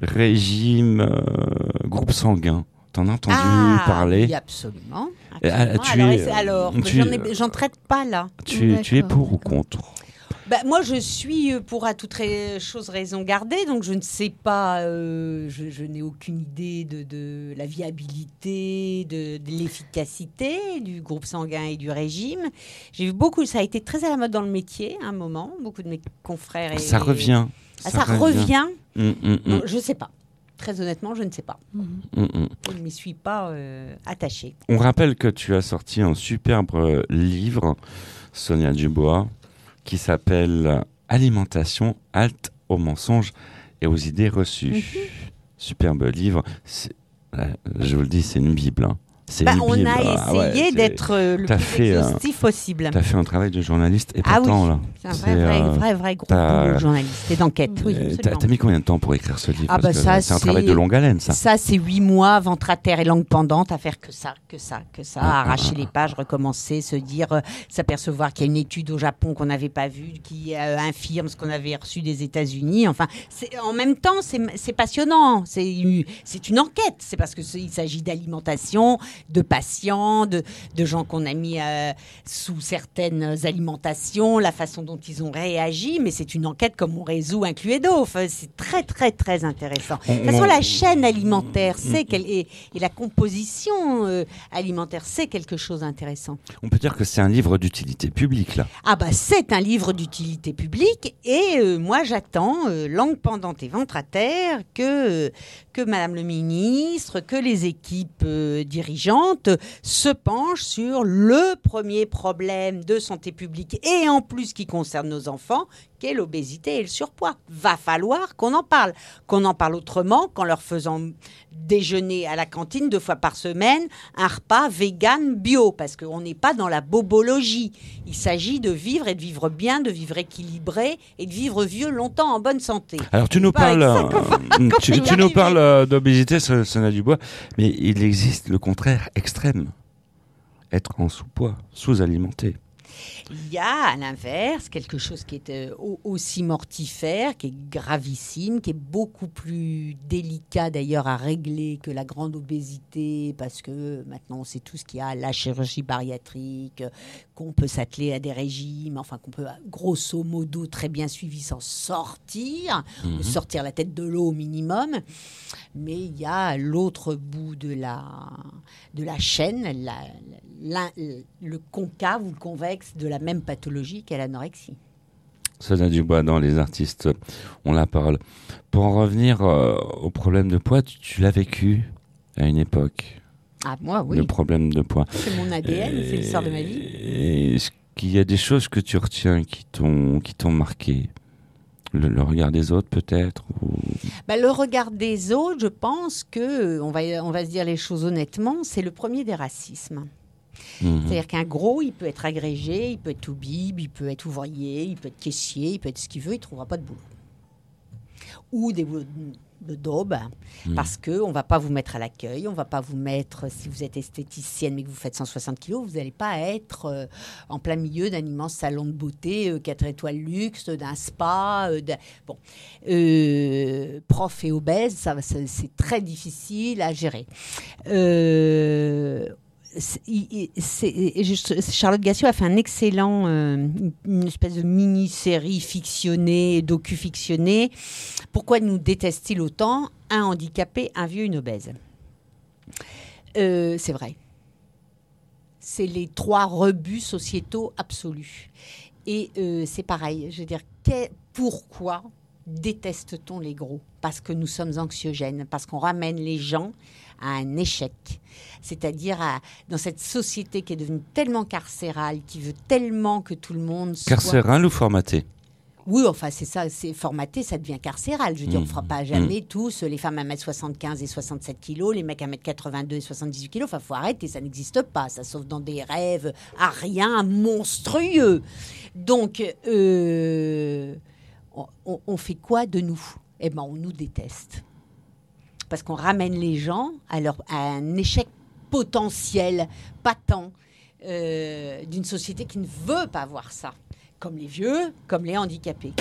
régime, euh, groupe sanguin. T'en as entendu Ah, parler? oui, absolument. Et, absolument. ah, tu alors, es- et c'est- alors, tu- j'en ai- j'en traite pas là. Tu, tu es D'accord, pour ou contre? Bah, moi, je suis euh, pour à toute ra- chose raison gardée, donc je ne sais pas, euh, je, je n'ai aucune idée de, de la viabilité, de, de l'efficacité du groupe sanguin et du régime. J'ai vu beaucoup, ça a été très à la mode dans le métier à un moment, beaucoup de mes confrères. Et, Ça revient. Ah, ça revient. Hum, hum, hum, Non, je ne sais pas. Très honnêtement, je ne sais pas. hum, hum. Je ne m'y suis pas euh, attachée. On rappelle que tu as sorti un superbe euh, livre, Sonia Dubois, qui s'appelle Alimentation, halte aux mensonges et aux idées reçues. Superbe livre. C'est- euh, je vous le dis, c'est une Bible. hein. C'est Bah, une on Bible. a Ah essayé ouais, c'est- d'être euh, le t'as plus fait, euh, exhaustif possible. Tu as fait un travail de journaliste et Ah oui, pourtant, là. c'est un vrai, c'est, vrai, euh, vrai, vrai gros t'as- boulot de journaliste et d'enquête. Oui, euh, t'as, absolument. t'as mis combien de temps pour écrire ce livre? Ah Parce bah que ça, c'est un c'est- travail de longue haleine, ça. Ça, c'est huit mois, ventre à terre et langue pendante, à faire que ça, que ça, que ça, Ah, arracher ah, les pages, recommencer, se dire, euh, s'apercevoir qu'il y a une étude au Japon qu'on n'avait pas vue, qui euh, infirme ce qu'on avait reçu des États-Unis. Enfin, c'est, en même temps, c'est, c'est passionnant. C'est, une- c'est une enquête. C'est parce que c'est- il s'agit d'alimentation, de patients, de, de gens qu'on a mis euh, sous certaines alimentations, la façon dont ils ont réagi. Mais c'est une enquête comme on résout un Cluedo. Enfin, c'est très, très, très intéressant. De toute façon, la chaîne alimentaire, c'est quelle et, et la composition euh, alimentaire, c'est quelque chose d'intéressant. On peut dire que c'est un livre d'utilité publique, là. Ah bah c'est un livre d'utilité publique et euh, moi j'attends, euh, langue pendante et ventre à terre, que, euh, que Madame le ministre, que les équipes euh, dirigeantes se penchent sur le premier problème de santé publique et en plus qui concerne nos enfants, qu'est l'obésité et le surpoids. Va falloir qu'on en parle, qu'on en parle autrement qu'en leur faisant déjeuner à la cantine deux fois par semaine un repas vegan bio, parce qu'on n'est pas dans la bobologie. Il s'agit de vivre et de vivre bien, de vivre équilibré et de vivre vieux longtemps en bonne santé. Alors tu nous Pas avec parles, ça qu'on va- euh, qu'on tu, va y tu nous arriver. parles euh, d'obésité, So- Sonia Dubois, mais il existe le contraire extrême. Être en sous-poids, sous-alimenté. Il y a à l'inverse quelque chose qui est euh, au- aussi mortifère, qui est gravissime, qui est beaucoup plus délicat d'ailleurs à régler que la grande obésité, parce que maintenant on sait tout ce qu'il y a, la chirurgie bariatrique, euh, qu'on peut s'atteler à des régimes, enfin qu'on peut grosso modo très bien suivi s'en sortir, Mhm. sortir la tête de l'eau au minimum. Mais il y a l'autre bout de la, de la chaîne, la- la- le concave ou le convexe de la même pathologie qu'est l'anorexie. Sonia Dubois, dans Les artistes ont la parole. Pour en revenir euh, au problème de poids, tu, tu l'as vécu à une époque. Ah, moi, oui. Le problème de poids. C'est mon A D N, c'est l'histoire de ma vie. Et est-ce qu'il y a des choses que tu retiens qui t'ont, qui t'ont marqué? Le, le regard des autres, peut-être ou... Bah, le regard des autres, je pense que, on va, on va se dire les choses honnêtement, c'est le premier des racismes. Mhm. C'est-à-dire qu'un gros, il peut être agrégé, il peut être toubib, il peut être ouvrier, il peut être caissier, il peut être ce qu'il veut, il ne trouvera pas de boulot. Ou des boulots de, de daube, Mhm. parce qu'on ne va pas vous mettre à l'accueil, on ne va pas vous mettre, si vous êtes esthéticienne mais que vous faites cent soixante kilos, vous n'allez pas être euh, en plein milieu d'un immense salon de beauté, euh, quatre étoiles luxe, d'un spa. Euh, d'un- bon. Euh, prof et obèse, ça, va- c'est c'est très difficile à gérer. Euh, c'est- il- il- c'est- je- Charlotte Gassiot a fait un excellent, euh, une espèce de mini-série fictionnée, docu-fictionnée. Pourquoi nous détestent-ils autant? Un handicapé, un vieux, une obèse. Euh, c'est vrai. C'est les trois rebuts sociétaux absolus. Et euh, c'est pareil. Je veux dire, qu'est- pourquoi déteste-t-on les gros ? Parce que nous sommes anxiogènes, parce qu'on ramène les gens à un échec. C'est-à-dire à, dans cette société qui est devenue tellement carcérale, qui veut tellement que tout le monde soit... Carcérale ou formaté ? Oui, enfin, c'est ça, c'est formaté, ça devient carcéral. Je veux dire, on ne fera pas jamais mmh. tous, les femmes à un mètre soixante-quinze et soixante-sept kilos, les mecs à un mètre quatre-vingt-deux et soixante-dix-huit kilos. Enfin, il faut arrêter, ça n'existe pas. Ça sauf dans des rêves à rien monstrueux. Donc, euh, on, on fait quoi de nous ? Eh bien, on nous déteste. Parce qu'on ramène les gens à, leur, à un échec potentiel, patent, euh, d'une société qui ne veut pas voir ça. Comme les vieux, comme les handicapés.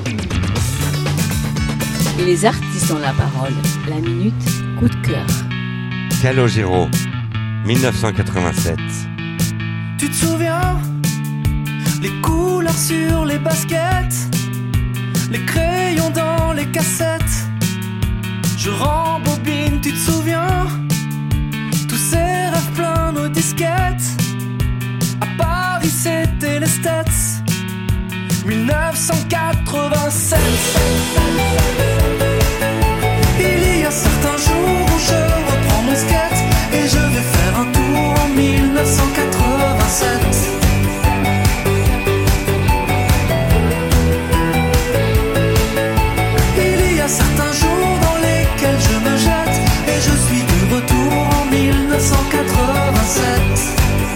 Les artistes ont la parole. La minute coup de cœur. Calogero, dix-neuf cent quatre-vingt-sept. Tu te souviens ? Les couleurs sur les baskets, les crayons dans les cassettes. Je rembobine, tu te souviens ? Tous ces rêves pleins nos disquettes. À Paris, c'était les States. dix-neuf cent quatre-vingt-sept. Il y a certains jours où je reprends mon skate et je vais faire un tour en dix-neuf cent quatre-vingt-sept. Il y a certains jours dans lesquels je me jette et je suis de retour en dix-neuf cent quatre-vingt-sept.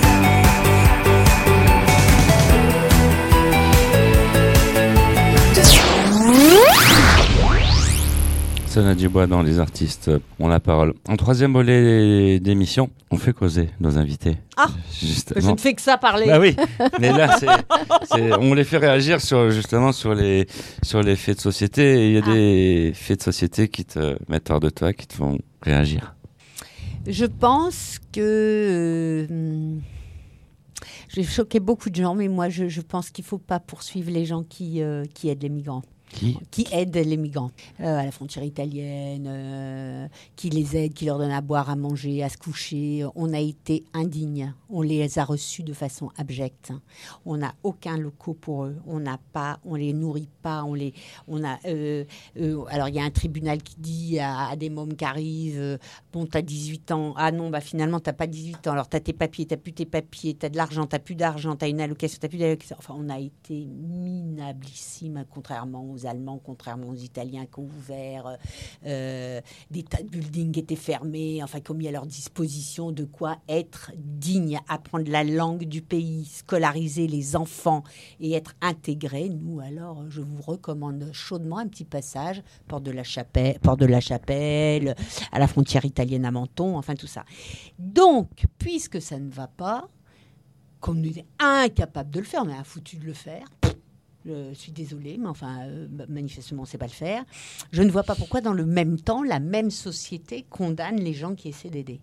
Sonia Dubois dans Les Artistes ont la parole. En troisième volet d'émission, on fait causer nos invités. Ah, justement. Je ne fais que ça parler. Bah oui, mais là, c'est, c'est, on les fait réagir sur, justement sur les, sur les faits de société. Et il y a ah. des faits de société qui te mettent hors de toi, qui te font réagir. Je pense que... Euh, j'ai choqué beaucoup de gens, mais moi, je, je pense qu'il ne faut pas poursuivre les gens qui, euh, qui aident les migrants. Qui, qui aide les migrants euh, à la frontière italienne, euh, qui les aide, qui leur donne à boire, à manger, à se coucher. On a été indignes. On les a reçus de façon abjecte. On n'a aucun locaux pour eux. On n'a pas, on les nourrit pas. On les, on a. Euh, euh, alors il y a un tribunal qui dit à, à des mômes qui arrivent, euh, bon t'as dix-huit ans. Ah non, bah finalement t'as pas dix-huit ans. Alors t'as tes papiers, t'as plus tes papiers, t'as de l'argent, t'as plus d'argent, t'as une allocation, t'as plus d'allocation. Enfin, on a été minablissime, contrairement aux Allemands, contrairement aux Italiens qui ont ouvert, euh, des tas de buildings qui étaient fermés, enfin qui ont mis à leur disposition de quoi être digne, apprendre la langue du pays, scolariser les enfants et être intégrés. Nous, alors, je vous recommande chaudement un petit passage, Porte de la Chapelle, Porte de la Chapelle, à la frontière italienne à Menton, enfin tout ça. Donc, puisque ça ne va pas, comme nous est incapable de le faire, mais a foutu de le faire. Je suis désolée, mais enfin, euh, manifestement, on ne sait pas le faire. Je ne vois pas pourquoi, dans le même temps, la même société condamne les gens qui essaient d'aider.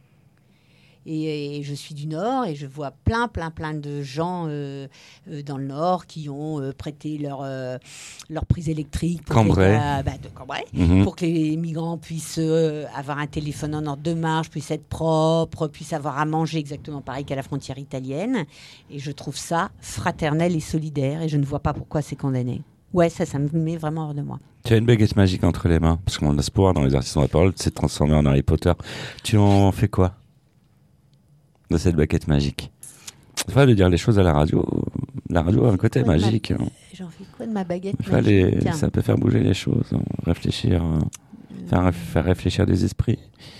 Et, et je suis du Nord et je vois plein, plein, plein de gens euh, euh, dans le Nord qui ont euh, prêté leur, euh, leur prise électrique pour, Cambrai. Les, bah, de Cambrai, mmh. pour que les migrants puissent euh, avoir un téléphone en ordre de marche, puissent être propres, puissent avoir à manger exactement pareil qu'à la frontière italienne. Et je trouve ça fraternel et solidaire et je ne vois pas pourquoi c'est condamné. Ouais, ça, ça me met vraiment hors de moi. Tu as une baguette magique entre les mains, parce qu'on a ce pouvoir dans Les Artistes ont la parole, c'est transformé en Harry Potter. Tu en fais quoi de cette baguette magique? Il fallait dire les choses à la radio. La radio a un côté magique. Ma... Hein. J'en fais quoi de ma baguette Il fallait... magique? Ça peut faire bouger les choses, hein. réfléchir, euh... faire, faire réfléchir des esprits.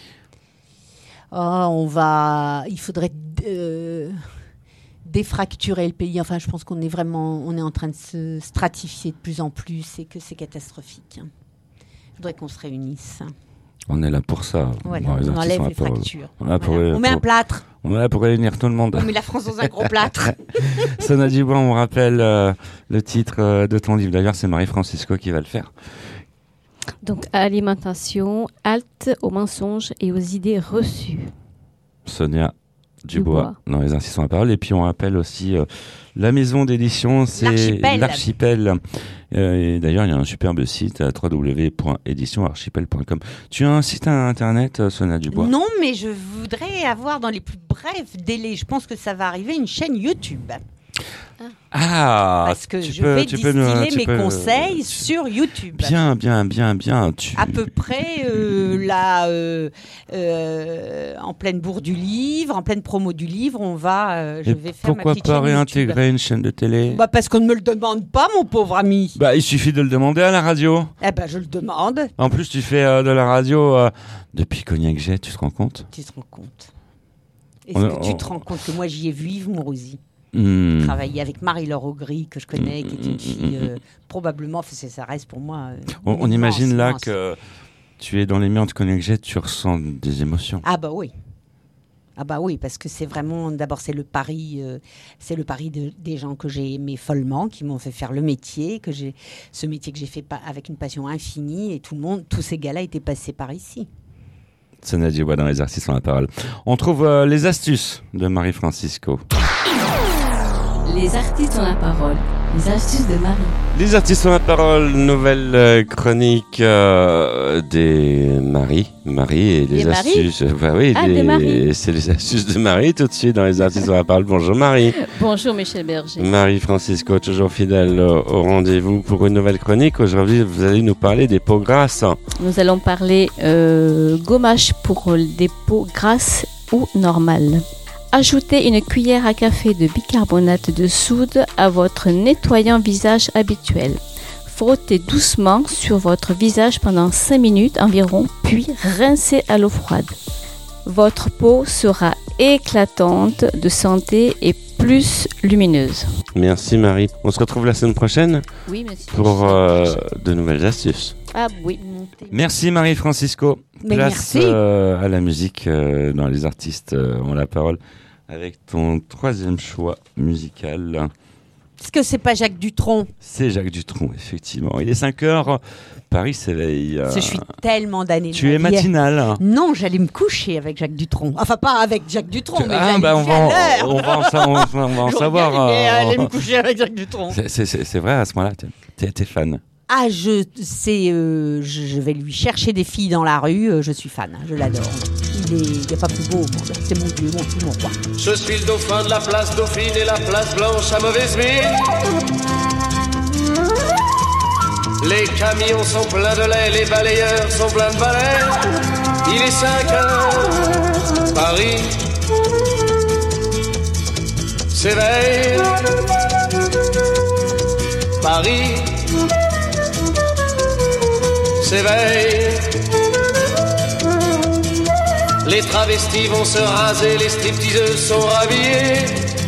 Oh, on va... Il faudrait euh... défracturer le pays. Enfin, je pense qu'on est vraiment... On est en train de se stratifier de plus en plus et que c'est catastrophique. Je voudrais qu'on se réunisse. On est là pour ça. Voilà, bon, on enlève les pour, fractures. On, voilà. pour, on met pour, un plâtre. On est là pour réunir tout le monde. On met la France dans un gros plâtre. Sonia Dubois, on rappelle euh, le titre euh, de ton livre. D'ailleurs, c'est Marie Francisco qui va le faire. Donc, alimentation, halte aux mensonges et aux idées reçues. Sonia Dubois, Dubois. dans Les Artistes ont la parole. Et puis, on rappelle aussi euh, la maison d'édition, c'est L'Archipel. L'Archipel. Euh, et d'ailleurs, il y a un superbe site à w w w point édition archipel point com. Tu as un site internet, Sonia Dubois? Non, mais je voudrais avoir dans les plus brefs délais, je pense que ça va arriver, une chaîne YouTube. Ah, Parce que tu je peux, vais tu distiller peux, tu mes peux- conseils sur YouTube. Bien, bien, bien, bien. Tu... À peu près euh, là, euh, euh, en pleine bourre du livre, en pleine promo du livre, on va, euh, je Et vais faire ma pourquoi petite pas chaîne réintégrer YouTube. une chaîne de télé? Bah parce qu'on ne me le demande pas, mon pauvre ami. Bah, il suffit de le demander à la radio. Eh ben, je le demande. En plus, tu fais euh, de la radio euh, depuis Cognac Jet, tu te rends compte? Tu te rends compte. Est-ce On- que tu on- te rends compte que moi j'y ai vu Yves Mourouzi Hmm. travailler avec Marie-Laure Augry, que je connais, qui est une fille euh, probablement, enfin, c'est- ça reste pour moi. euh, On, on immense, imagine là immense. que tu es dans les murs de Cognac Jet, tu ressens des émotions. Ah bah oui. Ah bah oui, parce que c'est vraiment, d'abord c'est le pari, euh, c'est le pari de- des gens que j'ai aimés follement, qui m'ont fait faire le métier, que j'ai, ce métier que j'ai fait pa- avec une passion infinie, et tout le monde, tous ces gars-là étaient passés par ici. Sonia Dubois dans les artistes ont la parole. On trouve euh, les astuces de Marie-Francisco. Les artistes ont la parole. Les astuces de Marie. Les artistes ont la parole, nouvelle euh, chronique euh, des Marie, Marie et les Des Marie astuces. Bah oui, Ah, les- des Marie. c'est les astuces de Marie tout de suite dans les artistes ont la parole. Bonjour Marie. Bonjour Michel Berger. Marie Francisco, toujours fidèle au, au rendez-vous pour une nouvelle chronique. Aujourd'hui, vous allez nous parler des peaux grasses. Nous allons parler euh, gommage pour des peaux grasses ou normales. Ajoutez une cuillère à café de bicarbonate de soude à votre nettoyant visage habituel. Frottez doucement sur votre visage pendant cinq minutes environ, puis rincez à l'eau froide. Votre peau sera éclatante de santé et plus lumineuse. Merci Marie. On se retrouve la semaine prochaine Oui, monsieur. pour euh, de nouvelles astuces. Ah oui. Merci Marie-Francisco. Mais Place merci. euh, à la musique euh, dans les artistes euh, ont la parole avec ton troisième choix musical. Est-ce que c'est pas Jacques Dutronc? C'est Jacques Dutronc, effectivement. Il est cinq heures, Paris s'éveille. Parce que je suis tellement d'années. de Tu ma es vie. matinale. Non, j'allais me coucher avec Jacques Dutronc. Enfin, pas avec Jacques Dutronc, mais Ah, j'allais bah, on, me va en, coucher à l'heure. on va en sa- on va- on va en J'aurais savoir. bien aimé euh, aller me coucher avec Jacques Dutronc. c'est- c'est- C'est c'est vrai, à ce moment-là, t'es- t'es t'es fan. Ah, je, c'est, euh, je, je vais lui chercher des filles dans la rue. euh, je suis fan, hein, je l'adore. Il est, il n'y a pas plus beau au monde. C'est mon dieu, mon tout, mon roi. Je suis le dauphin de la place Dauphine et la place Blanche à mauvaise mine. Les camions sont pleins de lait, les balayeurs sont pleins de balais. Il est cinq heures, Paris s'éveille. Paris s'éveille. Les travestis vont se raser, les stripteaseuses sont rhabillées.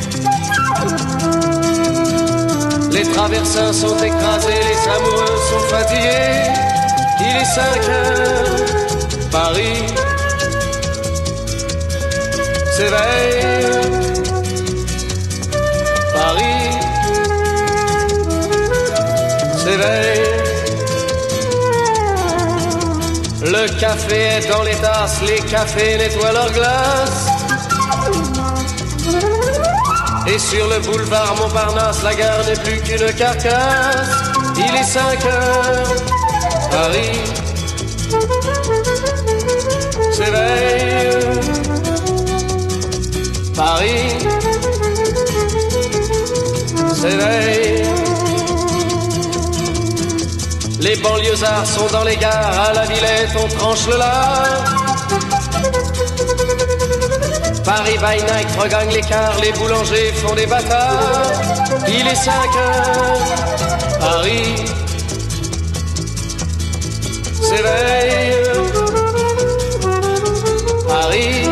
Les traversins sont écrasés, les amoureux sont fatigués. Il est cinq heures, Paris s'éveille. Paris s'éveille. Le café est dans les tasses, les cafés nettoient leurs glaces. Et sur le boulevard Montparnasse, la gare n'est plus qu'une carcasse. Il est cinq heures, Paris s'éveille. Paris s'éveille. Les banlieusards sont dans les gares, à la Villette on tranche le lard. Paris by night regagne l'écart, les boulangers font des bâtards. Il est cinq heures, Paris s'éveille. Paris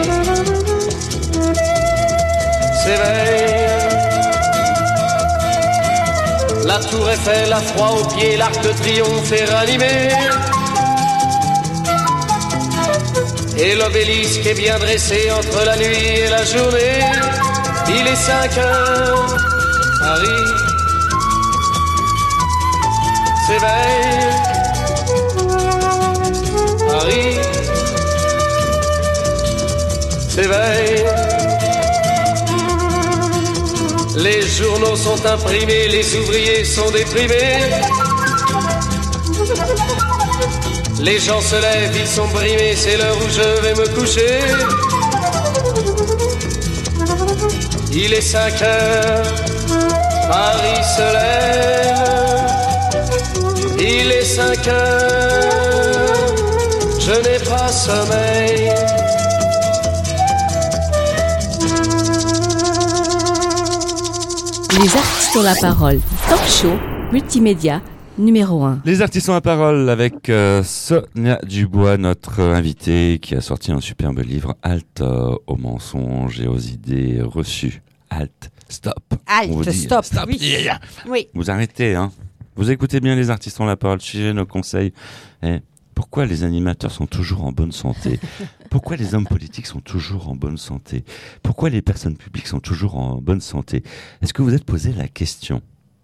s'éveille. La tour Eiffel a froid aux pieds, l'Arc de Triomphe est ranimé. Et l'obélisque est bien dressé entre la nuit et la journée. Il est cinq heures, Paris s'éveille. Paris s'éveille. Les journaux sont imprimés, les ouvriers sont déprimés. Les gens se lèvent, ils sont brimés, c'est l'heure où je vais me coucher. Il est cinq heures, Paris se lève, il est cinq heures, je n'ai pas sommeil. Les artistes ont la parole. Talk show, multimédia, numéro un. Les artistes ont la parole avec euh, Sonia Dubois, notre euh, invitée, qui a sorti un superbe livre, Halte euh, aux mensonges et aux idées reçues. Halte, stop. Halte, On vous dit, stop, stop. oui. Yeah. Oui. Vous arrêtez, hein. Vous écoutez bien les artistes ont la parole, suivez nos conseils. Eh, pourquoi les animateurs sont toujours en bonne santé? Pourquoi les hommes politiques sont toujours en bonne santé? Pourquoi les personnes publiques sont toujours en bonne santé? Est-ce que vous êtes posé la question?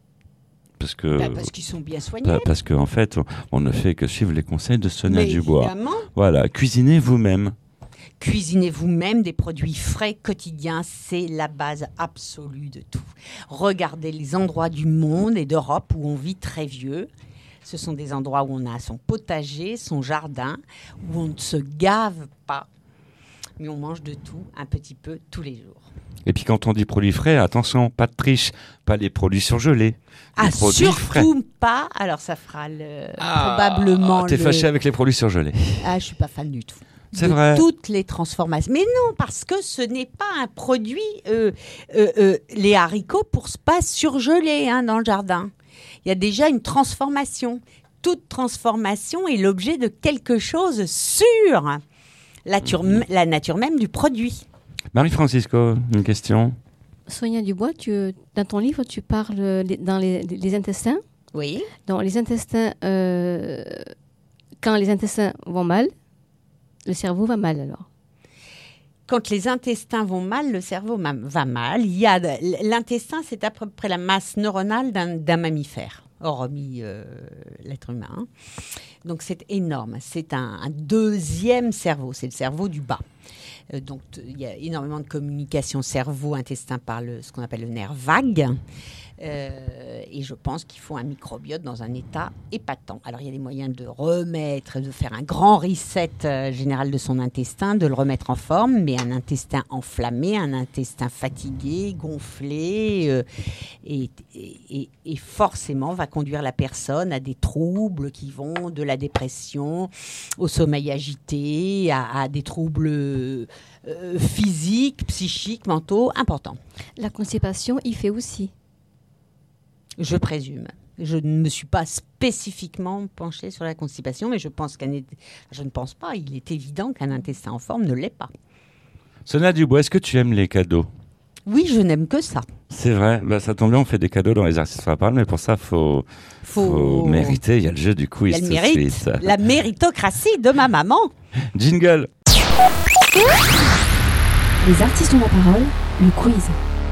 Parce que Bah, parce qu'ils sont bien soignés. pa- parce qu'en fait, on, on ne fait que suivre les conseils de Sonia Mais Dubois. évidemment. Voilà, cuisinez vous-même. Cuisinez vous-même des produits frais quotidiens, c'est la base absolue de tout. Regardez les endroits du monde et d'Europe où on vit très vieux. Ce sont des endroits où on a son potager, son jardin, où on ne se gave pas, mais on mange de tout un petit peu tous les jours. Et puis quand on dit produits frais, attention, pas de triche, pas les produits surgelés. Ah, Les produits surtout frais. pas. Alors ça fera le, Ah, probablement. T'es le... fâché avec les produits surgelés. Ah, je suis pas fan du tout. C'est de vrai. Toutes les transformations. Mais non, parce que ce n'est pas un produit. Euh, euh, euh, les haricots pour pas surgeler hein, dans le jardin. Il y a déjà une transformation. Toute transformation est l'objet de quelque chose sur la, tur- la nature même du produit. Marie-Francisco, une question. Sonia Dubois, tu, dans ton livre, tu parles les- dans les, les intestins. Oui. Dans les intestins, euh, quand les intestins vont mal, le cerveau va mal alors. Quand les intestins vont mal, le cerveau ma- va mal. Il y a de- l'intestin, c'est à peu près la masse neuronale d'un, d'un mammifère, hormis euh, l'être humain. hein. Donc c'est énorme. C'est un, un deuxième cerveau. C'est le cerveau du bas. Euh, donc t- il y a énormément de communication cerveau-intestin par le, ce qu'on appelle le nerf vague. Euh, et je pense qu'il faut un microbiote dans un état épatant. Alors, il y a des moyens de remettre, de faire un grand reset euh, général de son intestin, de le remettre en forme, mais un intestin enflammé, un intestin fatigué, gonflé, euh, et, et- et forcément va conduire la personne à des troubles qui vont de la dépression au sommeil agité, à, à des troubles euh, physiques, psychiques, mentaux importants. La constipation, il fait aussi. Je présume. Je ne me suis pas spécifiquement penchée sur la constipation, mais je pense qu'un é- je ne pense pas. Il est évident qu'un intestin en forme ne l'est pas. Sonia Dubois, est-ce que tu aimes les cadeaux? Oui, je n'aime que ça. C'est vrai, bah, ça tombe bien, on fait des cadeaux dans les artistes sur la parole, mais pour ça, il faut, Faut- faut mériter. Il y a le jeu du Il quiz y a le tout de mérite, suite. la méritocratie de ma maman. Jingle. Les artistes ont la parole, le quiz.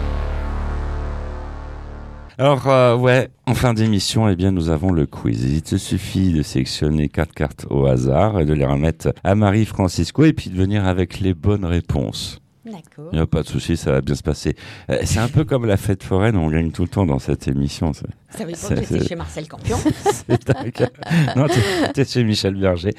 Alors, euh, ouais, en fin d'émission, eh bien, nous avons le quiz. Il te suffit de sélectionner quatre cartes au hasard et de les remettre à Marie-Francisco et puis de venir avec les bonnes réponses. D'accord. Il n'y a pas de souci, ça va bien se passer. Euh, c'est un peu comme la fête foraine, on gagne tout le temps dans cette émission. C'est, Ça veut dire c'est- que tu étais c'est- chez Marcel Campion. c'est dingue. Non, t'es, t'es chez Michel Berger.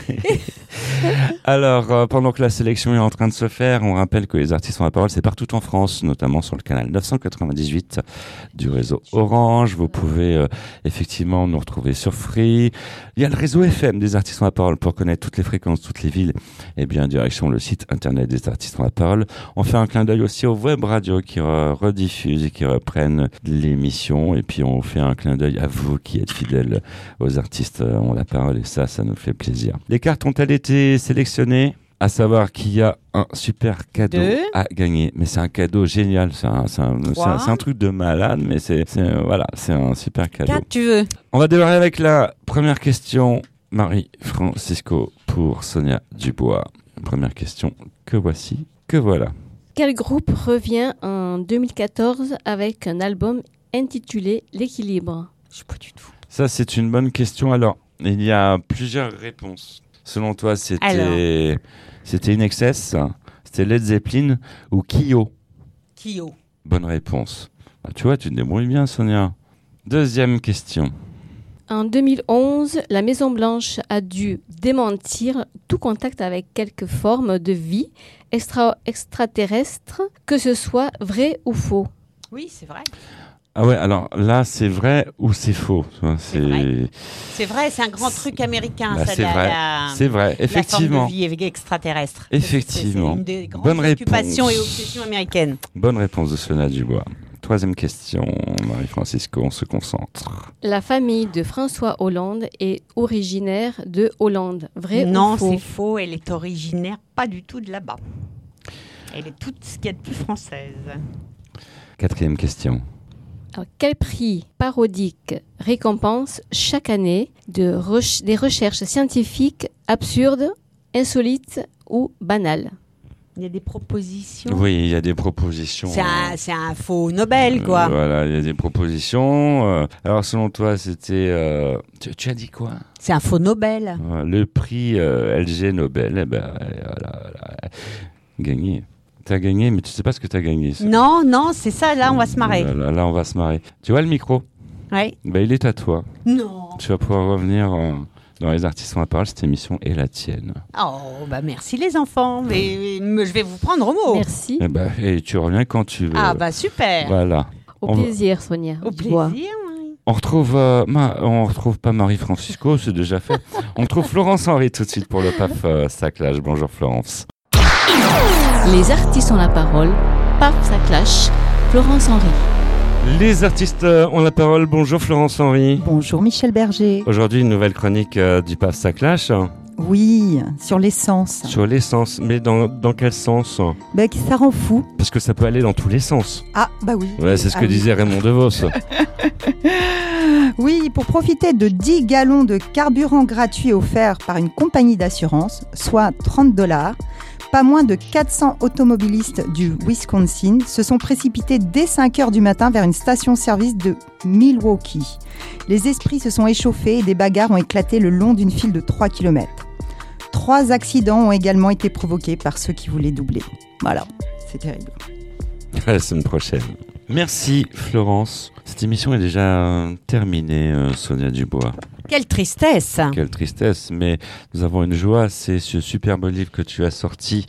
Alors, euh, pendant que la sélection est en train de se faire, on rappelle que les artistes ont la parole, c'est partout en France, notamment sur le canal neuf cent quatre-vingt-dix-huit du réseau Orange. Vous pouvez euh, effectivement nous retrouver sur Free. Il y a le réseau F M des artistes ont la parole pour connaître toutes les fréquences, toutes les villes. Et bien, direction le site internet des artistes ont la parole. On fait un clin d'œil aussi aux web radios qui re- rediffusent et qui reprennent l'émission. Et puis, on fait un clin d'œil à vous qui êtes fidèles aux artistes euh, ont la parole. Et ça, ça nous fait plaisir. Les cartes ont-elles été sélectionnées? À savoir qu'il y a un super cadeau Deux. à gagner. Mais c'est un cadeau génial. C'est un, c'est un, c'est un, c'est un truc de malade, mais c'est, c'est, euh, voilà, c'est un super cadeau. Quatre, tu veux. On va démarrer avec la première question. Marie-Francisco pour Sonia Dubois. Première question, que voici, que voilà. Quel groupe revient en deux mille quatorze avec un album intitulé L'équilibre? Je sais pas du tout. Ça, c'est une bonne question. Alors, il y a plusieurs réponses. Selon toi, c'était, Alors. c'était In Excess, c'était Led Zeppelin ou Kyo? Kyo. Bonne réponse. Ah, tu vois, tu te débrouilles bien, Sonia. Deuxième question. En deux mille onze, la Maison-Blanche a dû démentir tout contact avec quelque forme de vie extra- extraterrestre, que ce soit vrai ou faux. Oui, c'est vrai. Ah ouais, alors là, c'est vrai ou c'est faux. C'est vrai. C'est vrai, c'est un grand truc américain, Bah, ça, c'est la, vrai. la- C'est vrai, effectivement. La forme de vie avec extraterrestre. Effectivement. C'est une des grandes Bonne occupations réponse. et obsessions américaines. Bonne réponse de Sonia Dubois. Troisième question, Marie-Francisco, on se concentre. La famille de François Hollande est originaire de Hollande. Vrai Non, ou faux? c'est faux. Elle est originaire pas du tout de là-bas. Elle est tout ce qu'il y a de plus française. Quatrième question. Alors, quel prix parodique récompense chaque année de re- des recherches scientifiques absurdes, insolites ou banales? Il y a des propositions. Oui, il y a des propositions. C'est un, c'est un faux Nobel, quoi. Euh, voilà, il y a des propositions. Euh, alors, selon toi, c'était... euh, tu, tu as dit quoi? C'est un faux Nobel. Euh, Le prix euh, L G Nobel, eh ben, voilà, voilà, gagné. T'as gagné, mais tu sais pas ce que t'as gagné. ça. Non, non, c'est ça, là, on va se marrer. Là, là, là, on va se marrer. Tu vois le micro? Ouais. Ben, il est à toi. Non. Tu vas pouvoir revenir euh, dans Les Artistes ont la parole. Cette émission est la tienne. Oh, bah merci les enfants. Mais, mais je vais vous prendre au mot. Merci. Eh ben, et tu reviens quand tu veux. Ah, bah super. Voilà. Au On va- plaisir, Sonia. Au Dubois. plaisir, Marie. On retrouve, euh, Ma- on retrouve pas Marie-Francisco, c'est déjà fait. On retrouve Florence Henry tout de suite pour le P A F euh, Saclage. Bonjour Florence. Les artistes ont la parole. Paf, ça clash. Florence Henry. Les artistes euh, ont la parole. Bonjour Florence Henry. Bonjour Michel Berger. Aujourd'hui, une nouvelle chronique euh, du P A F Saclage Oui, sur l'essence. sur l'essence. Mais dans, dans quel sens? Bah, que ça rend fou. Parce que ça peut aller dans tous les sens. Ah, bah oui. Ouais, c'est ce Ah que oui. disait Raymond DeVos. Oui, pour profiter de dix gallons de carburant gratuit offerts par une compagnie d'assurance, soit trente dollars, pas moins de quatre cents automobilistes du Wisconsin se sont précipités dès cinq heures du matin vers une station-service de Milwaukee. Les esprits se sont échauffés et des bagarres ont éclaté le long d'une file de trois kilomètres. Trois accidents ont également été provoqués par ceux qui voulaient doubler. Voilà, c'est terrible. À la semaine prochaine. Merci Florence. Cette émission est déjà euh, terminée, euh, Sonia Dubois. Quelle tristesse. Quelle tristesse, mais nous avons une joie, c'est ce superbe livre que tu as sorti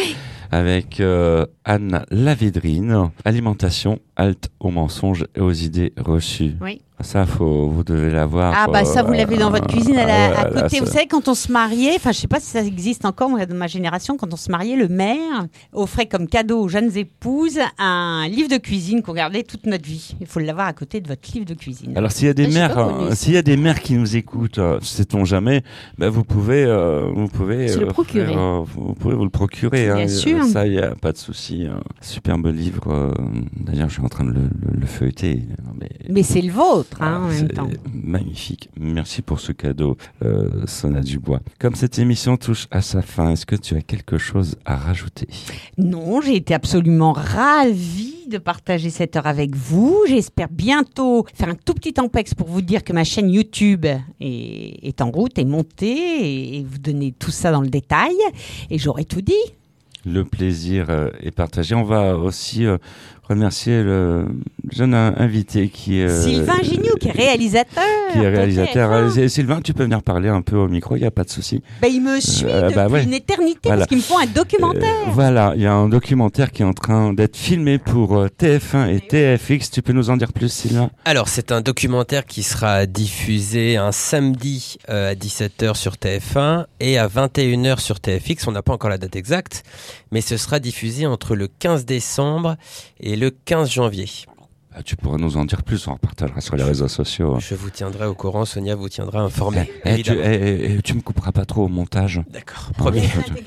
avec euh, Anne Lavédrine, Alimentation, halte aux mensonges et aux idées reçues. Oui. Ça, faut, vous devez l'avoir. Ah bah ça vous l'avez dans votre cuisine à, la- à euh, côté. là, Vous ça- savez quand on se mariait, enfin je sais pas si ça existe encore moi, de ma génération, quand on se mariait, le maire offrait comme cadeau aux jeunes épouses un livre de cuisine qu'on gardait toute notre vie. Il faut l'avoir à côté de votre livre de cuisine. Alors s'il y a des Ah, j'ai mères, pas connu euh, ça. s'il y a des mères qui nous écoutent, euh, sait-on jamais, ben vous pouvez, euh, vous pouvez, Se le euh, procurer. faire, euh, vous pouvez vous le procurer. Bien hein, sûr. Ça, il y a pas de souci. Un superbe livre. euh, D'ailleurs, je suis en train de le, le- le feuilleter. Mais, Mais c'est le vôtre hein, en Ah, même c'est temps. magnifique. Merci pour ce cadeau, euh, Sonia Dubois. Comme cette émission touche à sa fin, est-ce que tu as quelque chose à rajouter? Non, j'ai été absolument ravie de partager cette heure avec vous. J'espère bientôt faire un tout petit tempex pour vous dire que ma chaîne YouTube est, est en route, est montée et vous donner tout ça dans le détail. Et j'aurai tout dit. Le plaisir euh, est partagé. On va aussi euh, remercier le jeune in- invité qui est... euh, Sylvain Gignoux, qui est réalisateur. qui est de réalisateur. T F un. Euh, Sylvain, tu peux venir parler un peu au micro, il n'y a pas de souci. Ben, il me suit Euh, depuis bah ouais. une éternité Voilà. parce qu'il me font un documentaire. Euh, voilà, il y a un documentaire qui est en train d'être filmé pour euh, T F un et T F X. Tu peux nous en dire plus, Sylvain? Alors, c'est un documentaire qui sera diffusé un samedi euh, à dix-sept heures sur T F un et à vingt et une heures sur T F X. On n'a pas encore la date exacte, mais ce sera diffusé entre le quinze décembre et le quinze janvier. Ah, tu pourras nous en dire plus, on repartagera sur les réseaux sociaux. Je vous tiendrai au courant, Sonia vous tiendra informé. Eh, tu, évidemment. eh, eh, eh, tu me couperas pas trop au montage. D'accord, promis.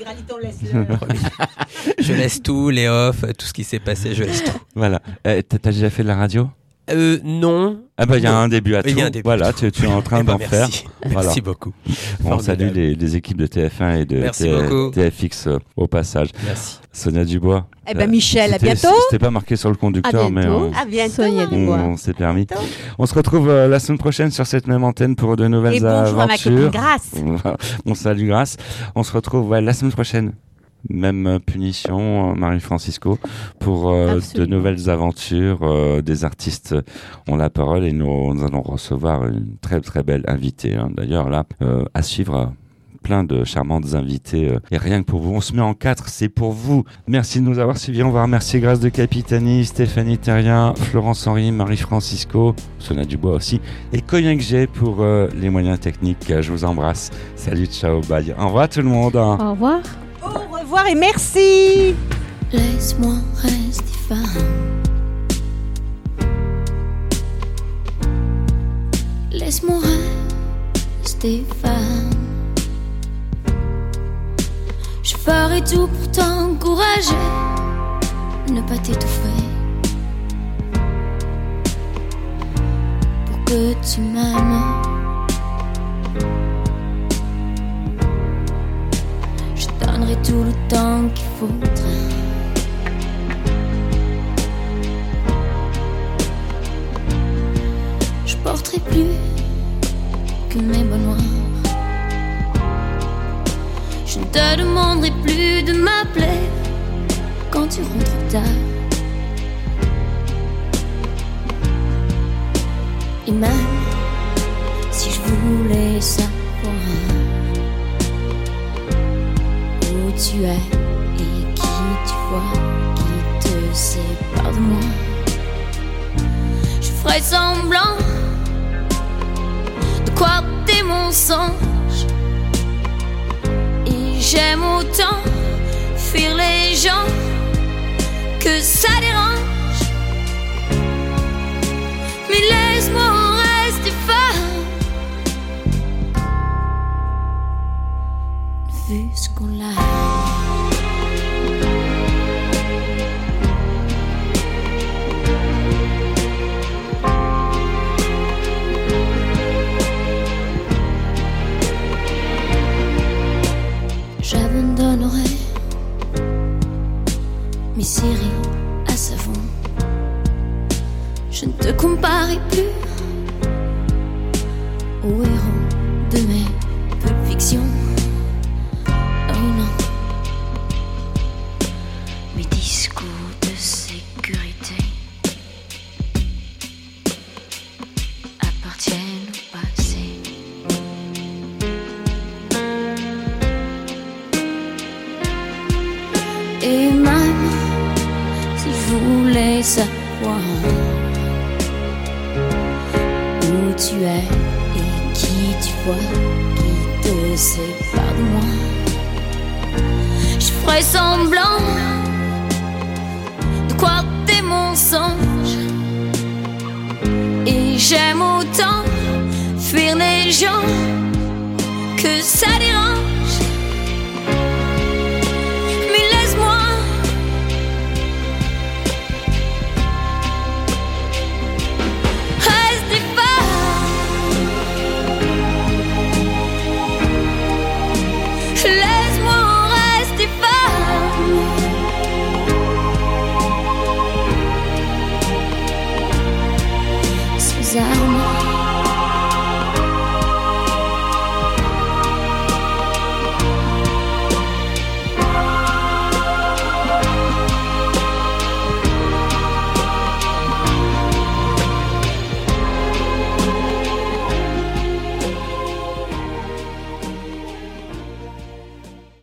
Promis. Je laisse tout, les off, tout ce qui s'est passé, je laisse tout. Voilà. Eh, t'as t'as déjà fait de la radio? Euh, non. Ah bah il y a Non. un début à tout. Il y a un début voilà, à tu, tout. tu es en train Eh ben, d'en faire. merci. Voilà. Merci beaucoup. On Formidable. salue les, les équipes de T F un et de Merci T- beaucoup. T F X euh, au passage. Merci. Sonia Dubois. Eh ben, Michel, à c'était- bientôt. C'était pas marqué sur le conducteur, À mais bientôt. on, À bientôt. Sonia Marie. Dubois. on s'est permis. On se retrouve euh, la semaine prochaine sur cette même antenne pour de nouvelles Et bonjour à ma aventures. copine Grace. On salue Grace. On se retrouve ouais, la semaine prochaine. Même euh, punition, euh, Marie-Francisco, pour euh, de Absolument. nouvelles aventures. euh, des artistes ont la parole et nous, nous allons recevoir une très très belle invitée. hein. D'ailleurs, là, euh, à suivre euh, plein de charmantes invités. euh, et rien que pour vous, on se met en quatre, c'est pour vous. Merci de nous avoir suivis. On va remercier Grâce de Capitani, Stéphanie Terrien, Florence Henry, Marie-Francisco, Sonia Dubois aussi, et Cognac G pour euh, les moyens techniques. Je vous embrasse. Salut, ciao, bye. Au revoir tout le monde. Au revoir. Au revoir et merci. Laisse-moi rester femme. Laisse-moi rester femme. Je ferai tout pour t'encourager, ne pas t'étouffer, pour que tu m'aimes. Je donnerai tout le temps qu'il faudra. Je porterai plus que mes bas noirs. Je ne te demanderai plus de m'appeler quand tu rentres tard. Et même si je voulais savoir où tu es et qui tu vois, qui te sépare de moi, je ferais semblant de croire tes mensonges. Et j'aime autant fuir les gens que ça dérange. Mais laisse-moi rester femme, vu ce qu'on l'a. J'abandonnerai mes séries à savon. Je ne te comparerai plus au héros de mes Pulp Fiction. Oh non, mes discours de sécurité appartiennent au passé. Et même si je voulais savoir où tu es et qui tu vois, qui te sépare de moi, je ferais semblant de croire tes mensonges. Et j'aime autant fuir les gens que ça dérange.